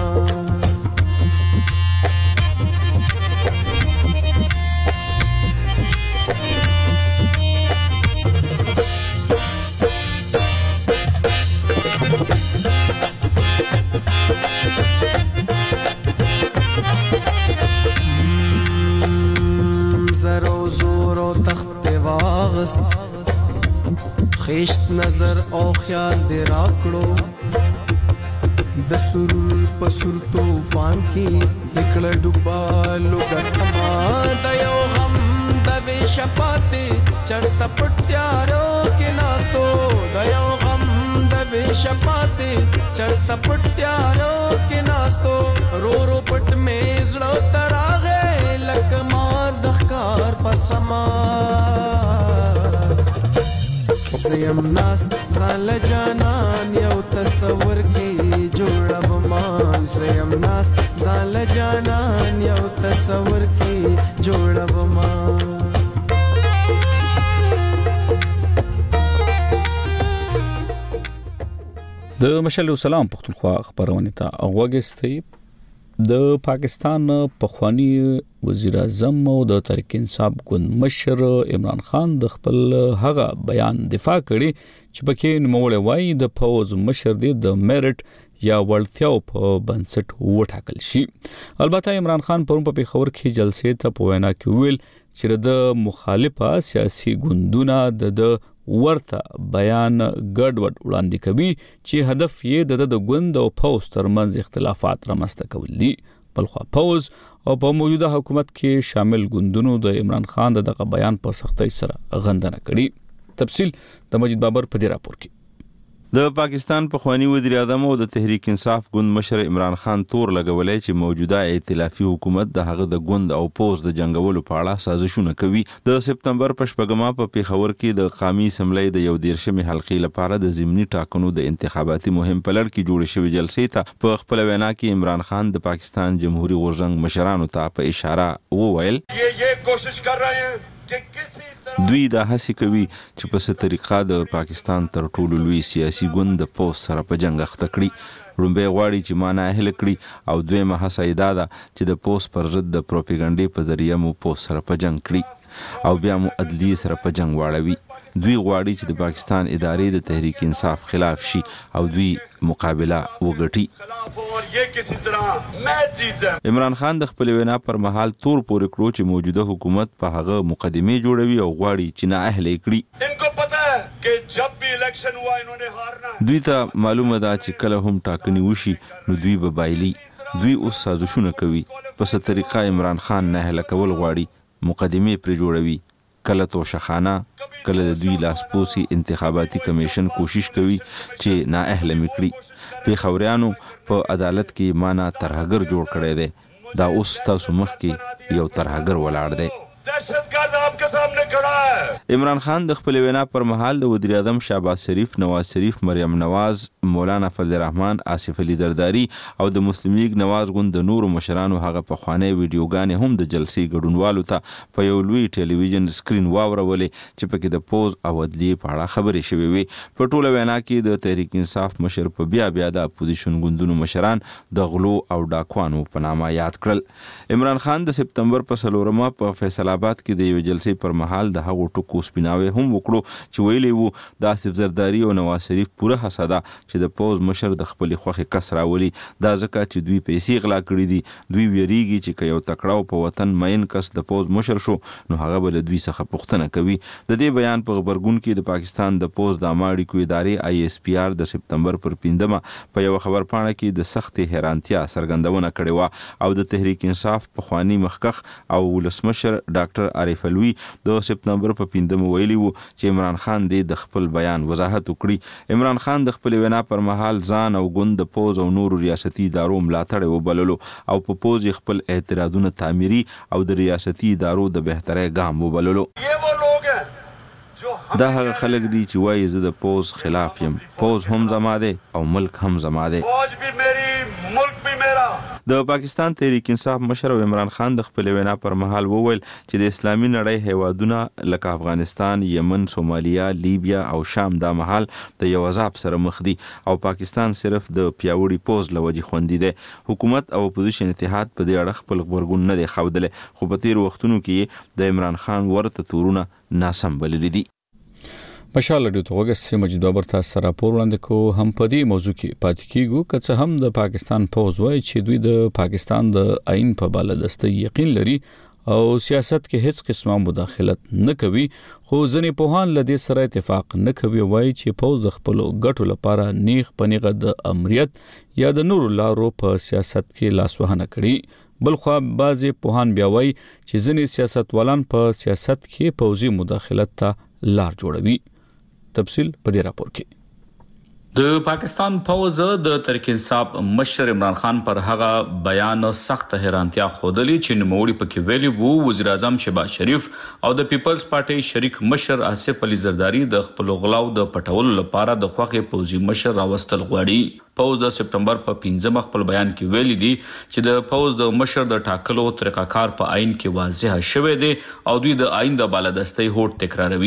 S11: خیشت نظر او خیال دې راکړو د سرور په سر طوفان کې نکړه ډوبالو ګټما د یو غم د وې شپاتې چرته پټیارو کې ناستو د یو غم د وې شپاتې چرته پټیارو کې ناستو رو رو پټ مې زړه تراغه لکه مار د ښکار پسما زیم ناست ځان له جانان یو تصور کې جوړوما زیم ناست ځان له جانان یو تصور کې جوړوما
S1: د مشال سلام پښتونخوا خبرونه ته اوګستې د پاکستان پخوانی وزیر اعظم او د تحریک انصاف ګوند مشر عمران خان د خپل هغه بیان دفاع کړي چې پکې نوموړی وایي د فوز مشر دی د میرټ یا وړتیاو په بنسټ وټاکل شي. البته عمران خان پرون په پیښور کې جلسې ته په وینا کې ویل چې د مخالفه سیاسي ګوندونه د ورته بیان ګډوډ وړاندې کوي چې هدف یې د ګوند او فوز ترمنځ اختلافات رامنځته کول دي. بلخوا فوز او په موجوده حکومت کې شامل ګوندونو د عمران خان دغه بیان په سختۍ سره غندنه کړي. تفصیل د مجید بابر په دې راپور کې.
S9: د پاکستان پخوانی وزیر اعظم او د تحریک انصاف ګوند مشر عمران خان تور لګولې چې موجوده ائتلافي حکومت د هغه د ګوند او پوز د جنگولو په اړه سازشونه کوي. د سپتمبر په شپږمه په پیښور کې د قومي اسمبلی د 11مې حلقې لپاره د ضمني ټاکنو د انتخاباتي مهم په لړ کې جوړې شوې جلسې ته په خپل وینا کې عمران خان د پاکستان جمهوریت غورځنګ مشرانو ته په اشاره وویل
S15: یہ کوشش کر رہے ہیں
S9: دوی دا هڅه کوي چې په څه طریقه د پاکستان تر ټولو لوی سیاسي ګوند د پوز سره په جنگ اخته کړي. رومبه غواړي چې معنا اهل کړي او دویمه هڅه یې دا ده چې د پوز پر ضد د پروپاګاندا په ذریعہ مو پوز سره په جنگ کړي او بیا مو عدلیه سره په جنگ واړوي. دوی غواړي چې د پاکستان ادارې د تحریک انصاف خلاف شي او دوی مقابله وګټي. عمران خان د خپل وینا پر مهال تور پورې کړو چې موجوده حکومت په هغه مقدمه جوړوي او غواړي چې نه اهل کړي. دوی ته معلومه ده چې کله هم ټاکنې وشي نو دوی به بایلي. دوی اوس سازشونه کوي په څه طریقه عمران خان نه اهل کول غواړي، مقدمه پر جوړوي. کله توشخانه کله د دوی لاسپوسی انتخاباتي کمیشن کوشش کوي چې نا اهل میکړي. پیښوریانو په عدالت کې مانا ترهګر جوړ کړی دی. دا اوس تاسو مخ کې یو ترهګر ولاړ دی.
S15: دهشتگرد آپ کے سامنے کھڑا ہے.
S9: عمران خان د خپل وینا پر مهال د وزیر اعظم شهباز شریف، نواز شریف، مریم نواز، مولانا فضل الرحمن، آصف علي زرداری او د مسلم لیگ نواز ګوند د نورو مشرانو هغه پخوانی ویډیوګانې هم د جلسې ګډونوالو ته په یو لوی ټلویزیون سکرین واورولې چې پکې د پوز او عدلیې په اړه خبرې شوې وي. په ټوله وینا کې د تحریک انصاف مشر په بیا د اپوزیشن ګوندونو مشران د غلو او ډاکوانو په نامه یاد کړل. عمران خان د سپتمبر په 4مه په فیصل آباد کې د یو جلسې پر مهال د هغو ټکو سپیناوي هم وکړو چې ویلي وو د آصف زرداری او نواز شریف پوره هڅه ده چې د پوز مشر د خپل خوخي کس راولي. دا ځکه چې دوی پیسې غلا کړې دي. دوی ویریږي چې یو تکړه په وطن مین کس د پوز مشر شو نو هغه بل دوی څخه پوښتنه کوي. د دې بیان په خبرګون کې د پاکستان د پوز د اماړي کو ادارې ISPR د سپتمبر پر 5مه په یو خبر پاڼه کې د سختي حیرانتیا څرګندونه کړې و او د تحریک انصاف پخوانی مخکخ او ولسمشر ډاکټر عارف علوی د سپتمبر په 5مه ویلي وو چې عمران خان د خپل بیان وضاحت وکړي. عمران خان د خپل وینا پر مهال ځان او ګوند د پوز او نورو ریاستي ادارو ملاتړ وبللو او په پوز خپل اعتراضونه تعمیري او د ریاستي ادارو د بهتري ګام وبللو. دا هغه خلک دي چې وایي زه د پوز خلاف یم. پوز هم زما دی او ملک هم زما دی.
S15: فوج بھی میری ملک بھی میرا.
S9: د پاکستان تحریک انصاف مشر عمران خان د خپل وینا پر مهال وویل چې د اسلامي نړۍ هیوادونه لکه افغانستان، یمن، سومالیا، لیبیا او شام دا مهال د یو عذاب سره مخ دي او پاکستان صرف د پیاوړي پوز لوجې خوندي دی. حکومت او اپوزیشن اتحاد په دې اړه خپل خبرګون نه دی ښودلی، خو په تیر وختونو کې د عمران خان ورته تورونه ناسم بللي دي.
S1: مشال رادیو ته وګورئ مجید بابر تاسو سره راپور وړاندې کو. هم په دې موضوع کې پاتې کیږو که څه هم د پاکستان پوز وایي چې دوی د پاکستان د آئین په بالادستۍ یقین لري او سیاست کې هیڅ قسمه مداخلت نه کوي، خو ځینې پوهان له دې سره اتفاق نه کوي. وایي چې پوز د خپل ګټو لپاره نیغ پنیغه د امریت یا د نورو لارو په سیاست کې لاسوهنه کړي. بلخوا بعضې پوهان بیا وایي چې ځینې سیاستوالان په سیاست کې پوزي مداخلت ته لار جوړوي. تفصیل په دې راپور کې. د پاکستان پوز د تحریک انصاف مشر عمران خان پر هغه بیان سخت حیرانتیا خودلی چې نوموړي پکې ویلي وو وزیر اعظم شهباز شریف او د پیپلز پارټي شریک مشر آصف علي زرداری د خپل غلاو د پټولو لپاره د خوخي پوزي مشر راوستل غواړي. پوز د سپتمبر په 5مه خپل بیان کې ویلي دي چې د پوز د مشر د ټاکلو طریقه کار په آئین کې واضح شوی دی او دوی د آئین د بالادستۍ هوډ تکراروي.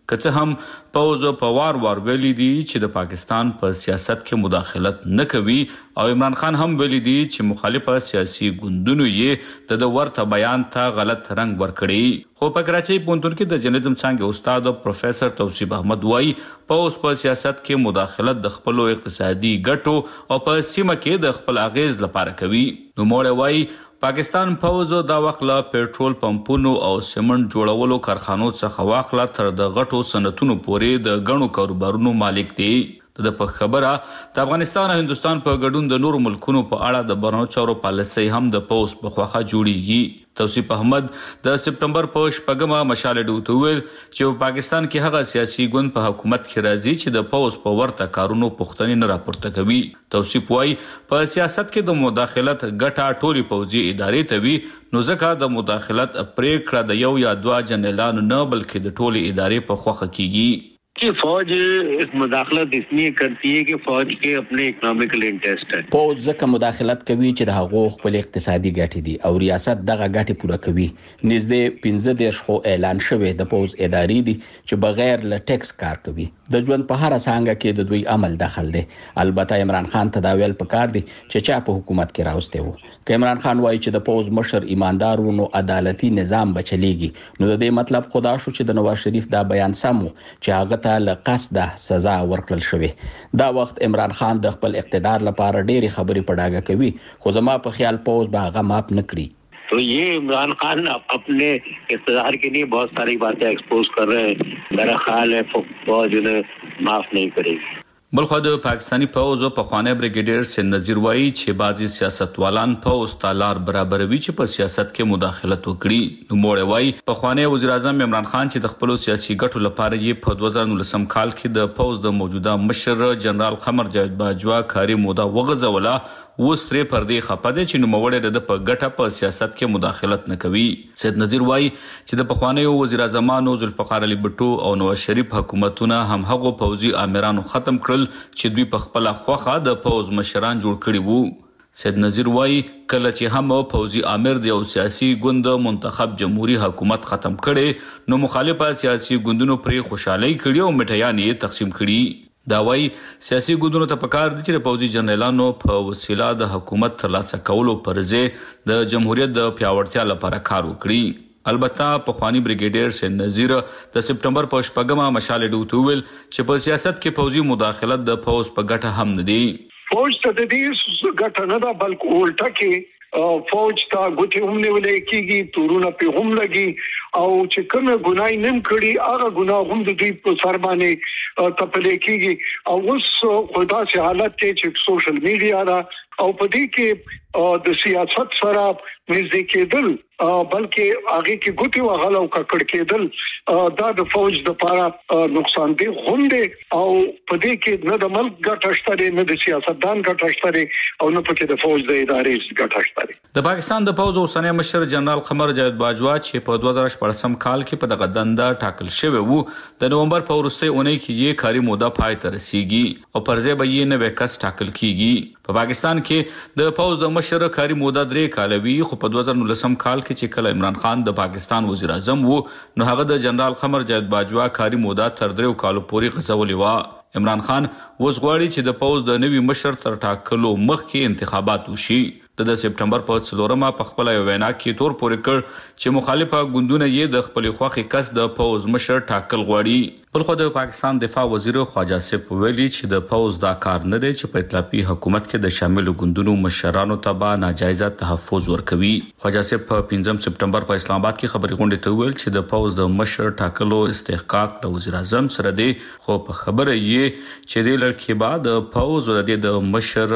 S1: که هم پوز په وار ویلي دي چې د پاکستان په سیاست کې مداخلت نه کوي او عمران خان هم ویلي دي چې مخالفه سیاسي ګوندونو یې د ورته بیان ته غلط رنګ ورکړي. خو په کراچۍ پوهنتون کې د جرنالیزم څانګې استاد پروفیسر توصیف احمد وایي پوز په سیاست کې مداخلت د خپلو اقتصادي ګټو او په سیمه کې د خپل اغیز لپاره کوي. نوموړی وایي پاکستان پوز دا وخت له پېټرول پمپونو او سیمنټ جوړولو کارخانو څخه واخله تر د غټو صنعتونو پورې د غنو کاروبارونو مالک دی. د په خبره د افغانستان او هندستان په ګډون د نورو ملکونو په اړه د بهرنیو چارو پالیسۍ هم د پوز په خواخه جوړیږي. توصیف احمد د سپټمبر په 8مه مشال ډوته ویل چې په پاکستان کې هغه سیاسي ګوند په حکومت کې راځي چې د پوز په ورته کارونو پوښتنې نه راپورته کوي. توصیف وایي په سیاست کې د مداخلت ګټه ټولي پوځي ادارې ته وي نو ځکه د مداخلت پریکړه د یو یا دوه جنرالانو نه بلکې د ټولي ادارې په خوخه کیږي.
S16: कि फौज मुदाखलत इसलिए करती है कि फौज के अपने इकोनॉमिकल इंटरेस्ट है.
S6: فوج ځکه مداخلت کوي چې د هغو خپل اقتصادي ګټې دي او ریاست دغه ګټې پوره کوي. نږدې 15 خو اعلان شوی د پوز ادارې دي چې بغیر له ټیکس کار کوي. د ژوند په هر څنګه کې د دوی عمل دخل دی. البته عمران خان ته دا ویل پکار دي چې چا په حکومت کې راوسته وو. که عمران خان وایي چې د پوز مشر ایماندار ونو عدالتي نظام بچلېږي نو د دې مطلب خدا شو چې د نواز شریف دا بیان سم و چې هغه ته له قصده سزا ورکړل شوې. دا وخت عمران خان د خپل اقتدار لپاره ډېرې خبرې په ډاګه کوي خو زما په خیال پوز به هغه ماپ نه کړي.
S16: तो ये इमरान खान अपने इक़्तिदार के लिए बहुत सारी बातें एक्सपोज कर रहे हैं. मेरा ख्याल है फौज उन्हें माफ नहीं करेगी.
S1: بلخو د پاکستانی پوز په خوانی بریګیډیر سید نذیر وایي چې بعضی سیاستوالان پوز تالار برابروي چې په سیاست کې مداخلت وکړي. نو موړ وایي په خوانی وزیر اعظم عمران خان چې د خپل سیاسي ګټو لپاره یې په 2019 کال کې د پوز د موجوده مشر جنرال قمر جاوید باجوا کاری موده وغځوله اوس ترې پر دې خپه دی چې نوموړی د په ګټه په سیاست کې مداخلت نه کوي. سید نذیر وایي چې د پخوانیو وزیر اعظمانو ذوالفقار علي بټو او نواز شریف حکومتونه هم هغو پوځي آمرانو ختم کړل چې دوی په خپل خوخه د پوز مشران جوړ کړي وو. سید نذیر وایي کله چې هم پوځي آمر دی او سیاسي ګوند منتخب جمهوریت حکومت ختم کړي نو مخالفه سیاسي ګوندونو پرې خوشحالي کړي او مټیان یې تقسیم کړي. دا وایي سیاسي ګوندونو ته پکار دي چې پوځي جنرالانو په وسیله د حکومت ترلاسه کولو پر ځای د جمهوریت د پیاوړتیا لپاره کار وکړي. البته پخوانی بریګیډیر سید نذیر د سپټمبر په 8مه مشال ډوته ویل چې په سیاست کې پوځي مداخلت د پوز په ګټه هم نه دی.
S17: فوج ته د دې ګټه نه ده بلکې الټا کې فوج ته ګوتې هم نیولې کېږي تورونه په هم لګي او چې کومه ګناي نیم کړي هغه ګناه هم د دوی په سر باندې تپلې کېږي. او اوس خدا سي حالت چې سوشل میډیا دا او په دې کې د سیاست سره نږدې کېدل بلکې هغه کې ګوتې وغل او ککړ کېدل دا د فوج د لپاره نقصان دی هم دی او په دې کې نه د ملک ګټه شته نه د سیاستدان ګټه شته او نه پکې د فوج د ادارې ګټه شته.
S1: د پاکستان د پوز اوسنی مشر جنرال قمر جاوید باجوا چې په 2014 کال کې په دغه دنده ټاکل شوی وو د نومبر په وروستۍ اونۍ کې یې کاري موده پای ته رسیږي او پر ځای به یې نوې کس ټاکل کیږي. په پاکستان کې د پوز د مشر کاري موده 3 کال وی خو په 2019 کال کې چې کله عمران خان د پاکستان وزیر اعظم وو نو هغه د جنرال قمر جاوید باجوا کاري موده تر 3 کال پورې غځولې و. عمران خان اوس غواړي چې د پوز د نوي مشر تر ټاکلو مخکې انتخابات وشي. د سپټمبر په 4مه په خپل وینا کې تور پورې کړ چې مخالفه ګوندونه یې د خپل خوخي کس د پوز مشر ټاکل غواړي. بلخو د پاکستان دفاع وزیر خواجه آصف ویلي چې د پوز دا کار نه دی چې په ائتلافي حکومت کې د شامل ګوندونو مشرانو ته به ناجایزه تحفظ ورکوي. خواجه آصف په 5 سپټمبر په اسلام آباد کې خبري غونډه ته ویل چې د پوز د مشر ټاکلو استحقاق د وزیر اعظم سره دی خو په خبره یې چې د لړکې بعد پوز د مشر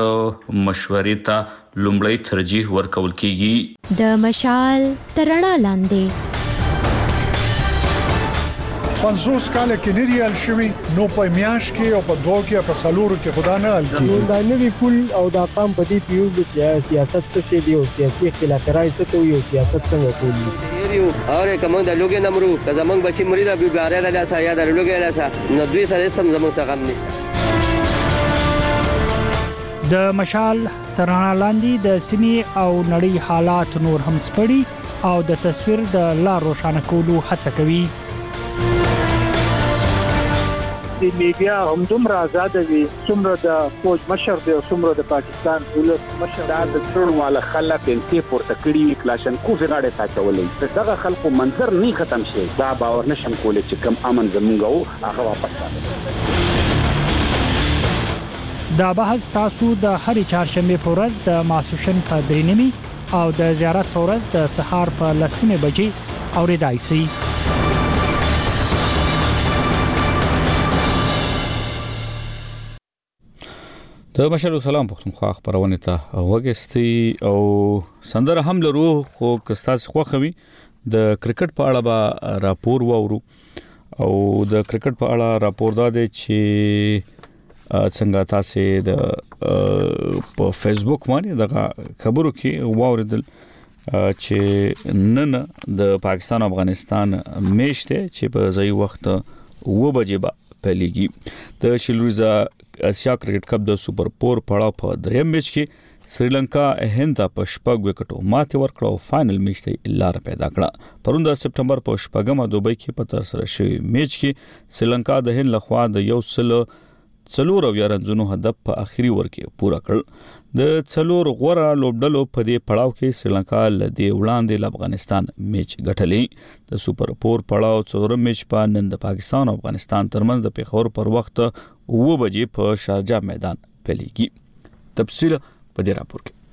S1: مشورې ته لومړی ترجیح ورکول کیږي.
S3: د مشال ترڼا لاندې
S18: 50 کال کې نه دی ال شوی نو په میاش کې او په دوه کې په سالورو کې خدا نه ال کی
S19: دا نوی کول او دا قام په دې پیو چې سیاست څه دی او سیاسي اختلافات څه ته یو سیاست څنګه کوي
S20: یو اور کوم د لوګي نمرو که زمنګ بچی مرید ابي باره د لاسه یا د لوګي لاسه نو دوی سره سم زموږ څخه هم نشته.
S21: د مشال ترڼا لاندې د سیمې او نړۍ حالات نور هم سپړي او د تصویر د لار روښانه کولو هڅه کوي.
S14: چې لیبیا هم دومره آزاد وي څومره د فوج مشر دی او څومره د پاکستان ولس مشر
S4: دا د ټول والا خلک انتي پورته کړی کلاشنکوف غاړه تا چولې دغه خلکو منظر نه ختم شي دا باور نشم کولای چې کم امن زمونږ او هغه واپس راځي.
S21: دا بحث تاسو د هرې چهارشنبه په ورځ د ماسوشن په 3:30 او د زیارت په ورځ د سهار په 10:00 بجې اوریدای شئ.
S1: د مشال سلام پښتونخوا خبرونه ته وګستي او سندره هم لرو خو کستاس خوخوي د کرکټ په اړه به راپور وورو او د کرکټ په اړه راپور دا دی چې څنګه تاسو د په فیسبوک باندې د خبرو کې واوریدل چې نن د پاکستان او افغانستان میچ ته چې په ځای وخت 2 بجې به پیلېږي. د شلریزا اسیا کرکټ کپ د سوپر 4 پړاو په دریم میچ کې سریلانکا هند ته په شپږ وکټو ماتې ورکړه او فائنل میچ ته لار پیدا کړه. پرون د سپټمبر په شپږمه دوبۍ کې په تر سره شوی میچ کې سریلانکا د هند لخوا د 104 رنونو هدف په اخري ور کې پورا کړ. د 4 غوړه لوبډلو په دې پړاو کې سریلانکا لدی وړاندې له افغانستان میچ ګټلې. د سوپر 4 پړاو څلورم میچ په نن د پاکستان او افغانستان ترمنځ د پیښور پر وخت 2 بجې په شارجه میدان پیلېږي. تفصیل په دې راپور کې.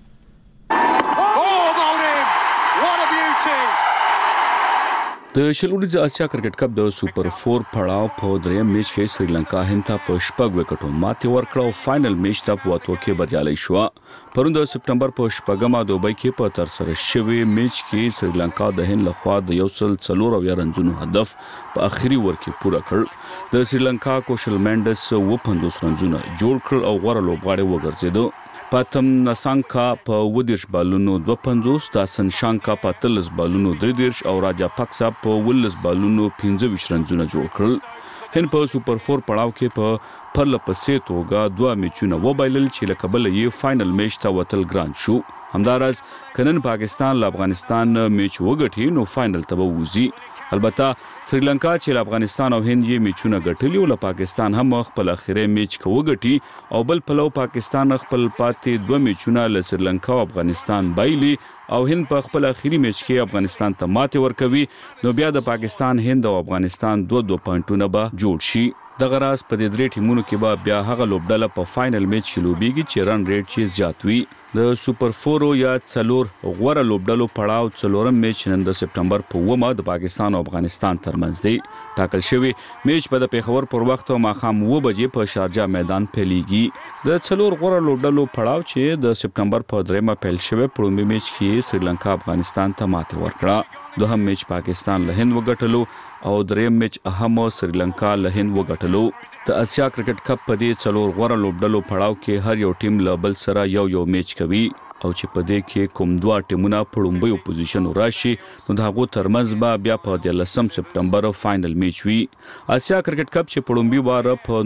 S1: د شلوريز اسیا کرکټ کپ د سوپر 4 پړاو په دریم میچ کې سریلانکا هند ته په شپږ وکټو ماتې ورکړه او فائنل میچ ته په واتو کې بریالي شو. پرون د سپټمبر په شپږمه دوبۍ کې په تر سره شوی میچ کې سریلانکا د هند لخوا د 104 رنونو هدف په اخري ور کې پورا کړ. د سریلانکا کوشل مینډس 50 رنونه جوړ کړ او غوړه لوبغاړي وګرځیدو. پاتم نسانکا په 20 بالونو 250 داسن شانکا په 30 بالونو 33 او راجا پاکسا په 19 بالونو 25 رنونه جوړ کړل. هند په سوپر 4 پړاو کې په پرله پسې توګه 2 میچونه وبایلل چې لکبل یې فائنل میچ ته وتل ګران شو. همدارس کنن پاکستان له افغانستان میچ وګټي نو فائنل ته ووزي. البته سریلانکا چې له افغانستان او هند یې میچونه ګټلي او له پاکستان هم خپل اخیری میچ کوګټي او بل پلو پاکستان خپل پاتې 2 میچونه له سریلانکا او افغانستان بایلي او هند په خپل اخیری میچ کې افغانستان ته ماتې ورکوي نو بیا د پاکستان هند او افغانستان 2 پوینټونه به جوړ شي. د غراس په دې درې ټیمونو کې به بیا هغه لوبډله په فائنل میچ کې لوبيږي چې رن ریټ چې زیات وي. د سوپر 4 یا 4 غوړه لوبډلو پړاو څلورم میچ نن د سپټمبر په 9 د پاکستان او افغانستان ترمنځ دی. ټاکل شوی میچ په د پیښور پر وخت ماخام 2 بجې په شارجه میدان پیلېږي. د 4 غوړه لوبډلو پړاو چې د سپټمبر په 3 پیل شوی په لومړي میچ کې سریلانکا افغانستان ته ماتې ورکړه. دوهم میچ پاکستان له هند وګټلو او دریم میچ اهم سریلانکا له هند وګټلو. د اسیا کرکټ کپ په دې 4 غوړه لوبډلو پړاو کې هر یو ټیم له بل سره یو میچ کوي او چې په دې کې کوم 2 ټیمونه په لومړی پوزیشن راشي نو د هغو ترمنځ به بیا په 13 سپټمبر فائنل میچ وي. اسیا کرکټ کپ چې په لومړي واره په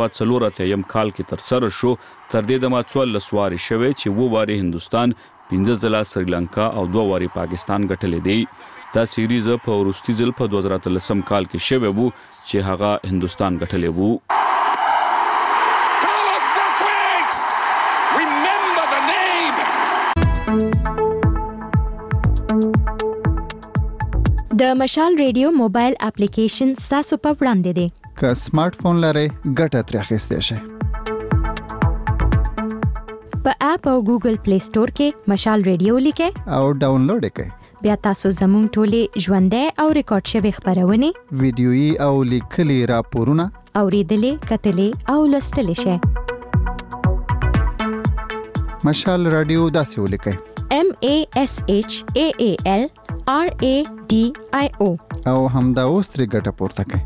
S1: 1984 کال کې تر سره شو تر دې د ماڅول لسواري شوی چې وو واره هندستان 15 ځله سریلانکا او 2 واره پاکستان ګټلې دی. دا سیریز په وروستي ځل په 2013 کال کې شوی وو چې هغه هندستان ګټلې وو.
S3: د مشال ریډیو موبایل اپلیکیشن تاسو په وړاندې دی.
S22: که سمارټ فون لرئ ګټه ترې اخیستی شئ.
S3: په اپ او ګوګل پلی سٹور کې مشال ریډیو لیکئ
S22: او ډاونلوډ یې کړئ.
S3: بیا تاسو زموږ ټولې ژوندۍ او ریکارډ شوی خبرونه
S22: ویډیويي او لیکلي راپورونه
S3: اوریدلې کتلې او لوستلې شئ.
S22: مشال رادیو داسې ولیکئ
S3: MASHAALRADIO
S22: او همدا اوس ترې ګټه پورته کړئ.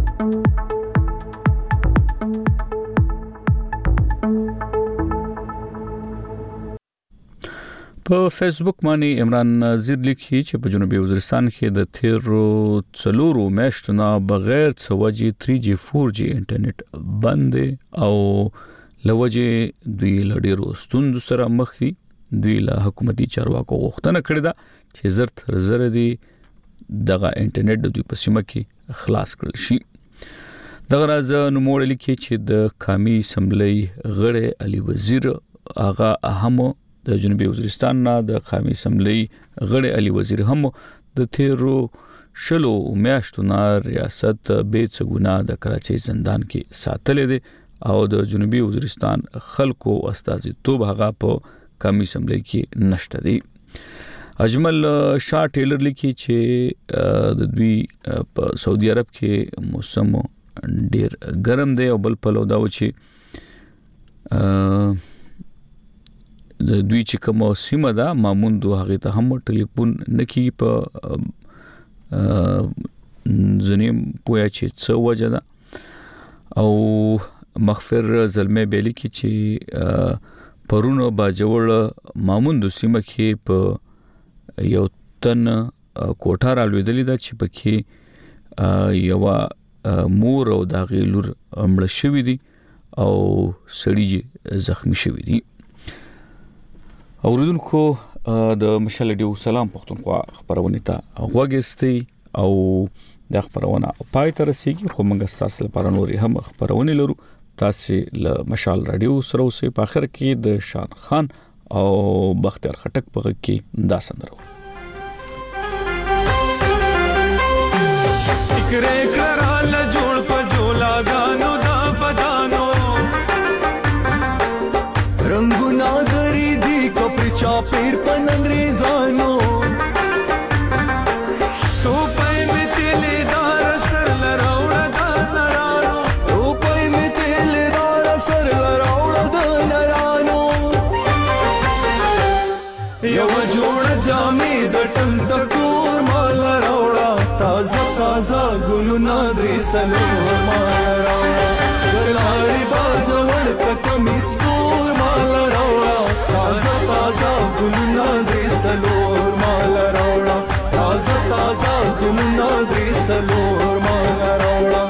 S1: په فیسبوک باندې عمران نذیر لیکي چې په جنوبي وزیرستان کې د 4 میاشتو نه بغیر څوجي 3G 4G انټرنیټ بند او لوجه دوی لډیرو ستوندو سره مخ دي. دوی له حکومتي چارواکو غوښتنه کړې ده چې زر دي دغه انټرنیټ د دوی په سیمه کې خلاص کړل شي. دغه راز نوموړ لیکي چې د قومي اسمبلی غړی علي وزیر هغه هم د جنوبي وزیرستان نه د قومي اسمبلی غړی علي وزیر هم د تیرو شلو میاشتو نه ریاست به څګونه د کراچۍ زندان کې ساتلې دي او د جنوبي وزیرستان خلکو استازیتوب هغه په قومي اسمبلی کې نشته دی. اجمل شاه ټیلر لیکي چې د دوی په سعودي عرب کې موسم ډیر ګرم دی او بل پلو دا و چې د دوی چې کوم سیمه ده ماموندو هغه ته هم ټلیفون نکي په ځنیم پویا چې څه وجه ده او مغفر زلمه بیلی کی چې پرونو باجوړ ماموندو سیمه کې په یو تن کوټه رالوېدلې ده چې پکې یو مور او د غیلور مړ شوی دي او سړی زخمی شوی دي. اوریدونکو د مشال ډیو سلام پښتونخوا خبرونه ته غوږستي او د خبرونه پای ته رسیدي خو موږ تاسو لپاره نورې هم خبرونه لرو. تاسو له مشال رادیو سره اوسئ. په اخر کې د شان خان او بختیار خټک په غږ کې دا سندره
S11: ټکرې کړه جوړ په جولا غانو دا بدانو رنگونه غری دی کپړ چاپیر پن انګریزانو تو پای می تل دار سر لراوړه دا نرانو تو پای می تل دار سر لراوړه دا نرانو یو جوړ جامې د ټنګ ټکور مال راوړه تازه تازه ګلونه درې سلور مال راوړه ګلاړې باجوړ کتمې ستور مال راوړه تازه تازه ګلونه درې سلور مال راوړه تازه تازه ګلونه درې سلور مال راوړه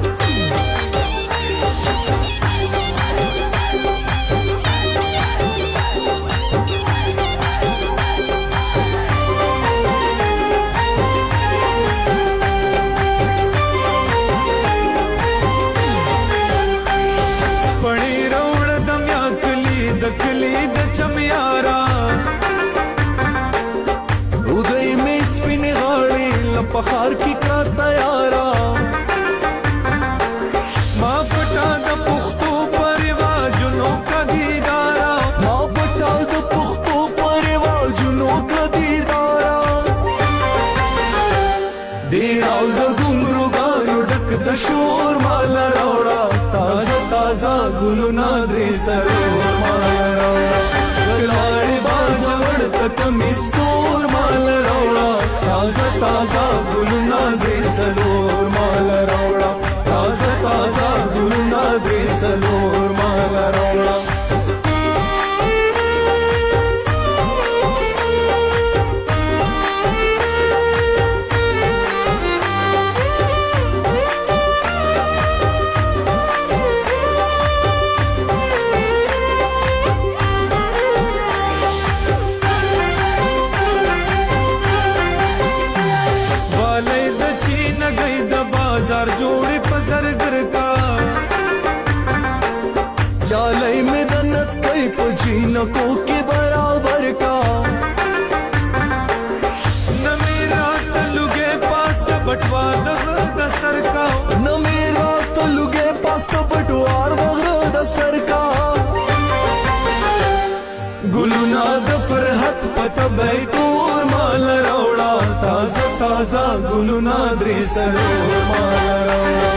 S11: کلی د چمیارا ودای می سپین غاړي لپخار کی کا تیارا ما پټا د پختو پرواجونو کا دیدارا ما پټا د پختو پرواجونو کا دیدارا دیراو د ګمرو غاړو ډک د شور مال راوړه تازه تازه ګلونه درې سرور کمی ستور مال راوړه تازه تازه ګلونه درې سلور مال راوړه تازه تازه ګلونه درې سلور مال راوړه جوړې پزرګر کا چالای مدنت کوي پجینکو کې برابر کا न मेरा तलुगे पास बटवार د سر کا न मेरा तलुगे पास बटवार د سر کا ګلونا د فرحت پتبې کور مال راوړه تازه تازه ګلونا درې سلور مال راوړه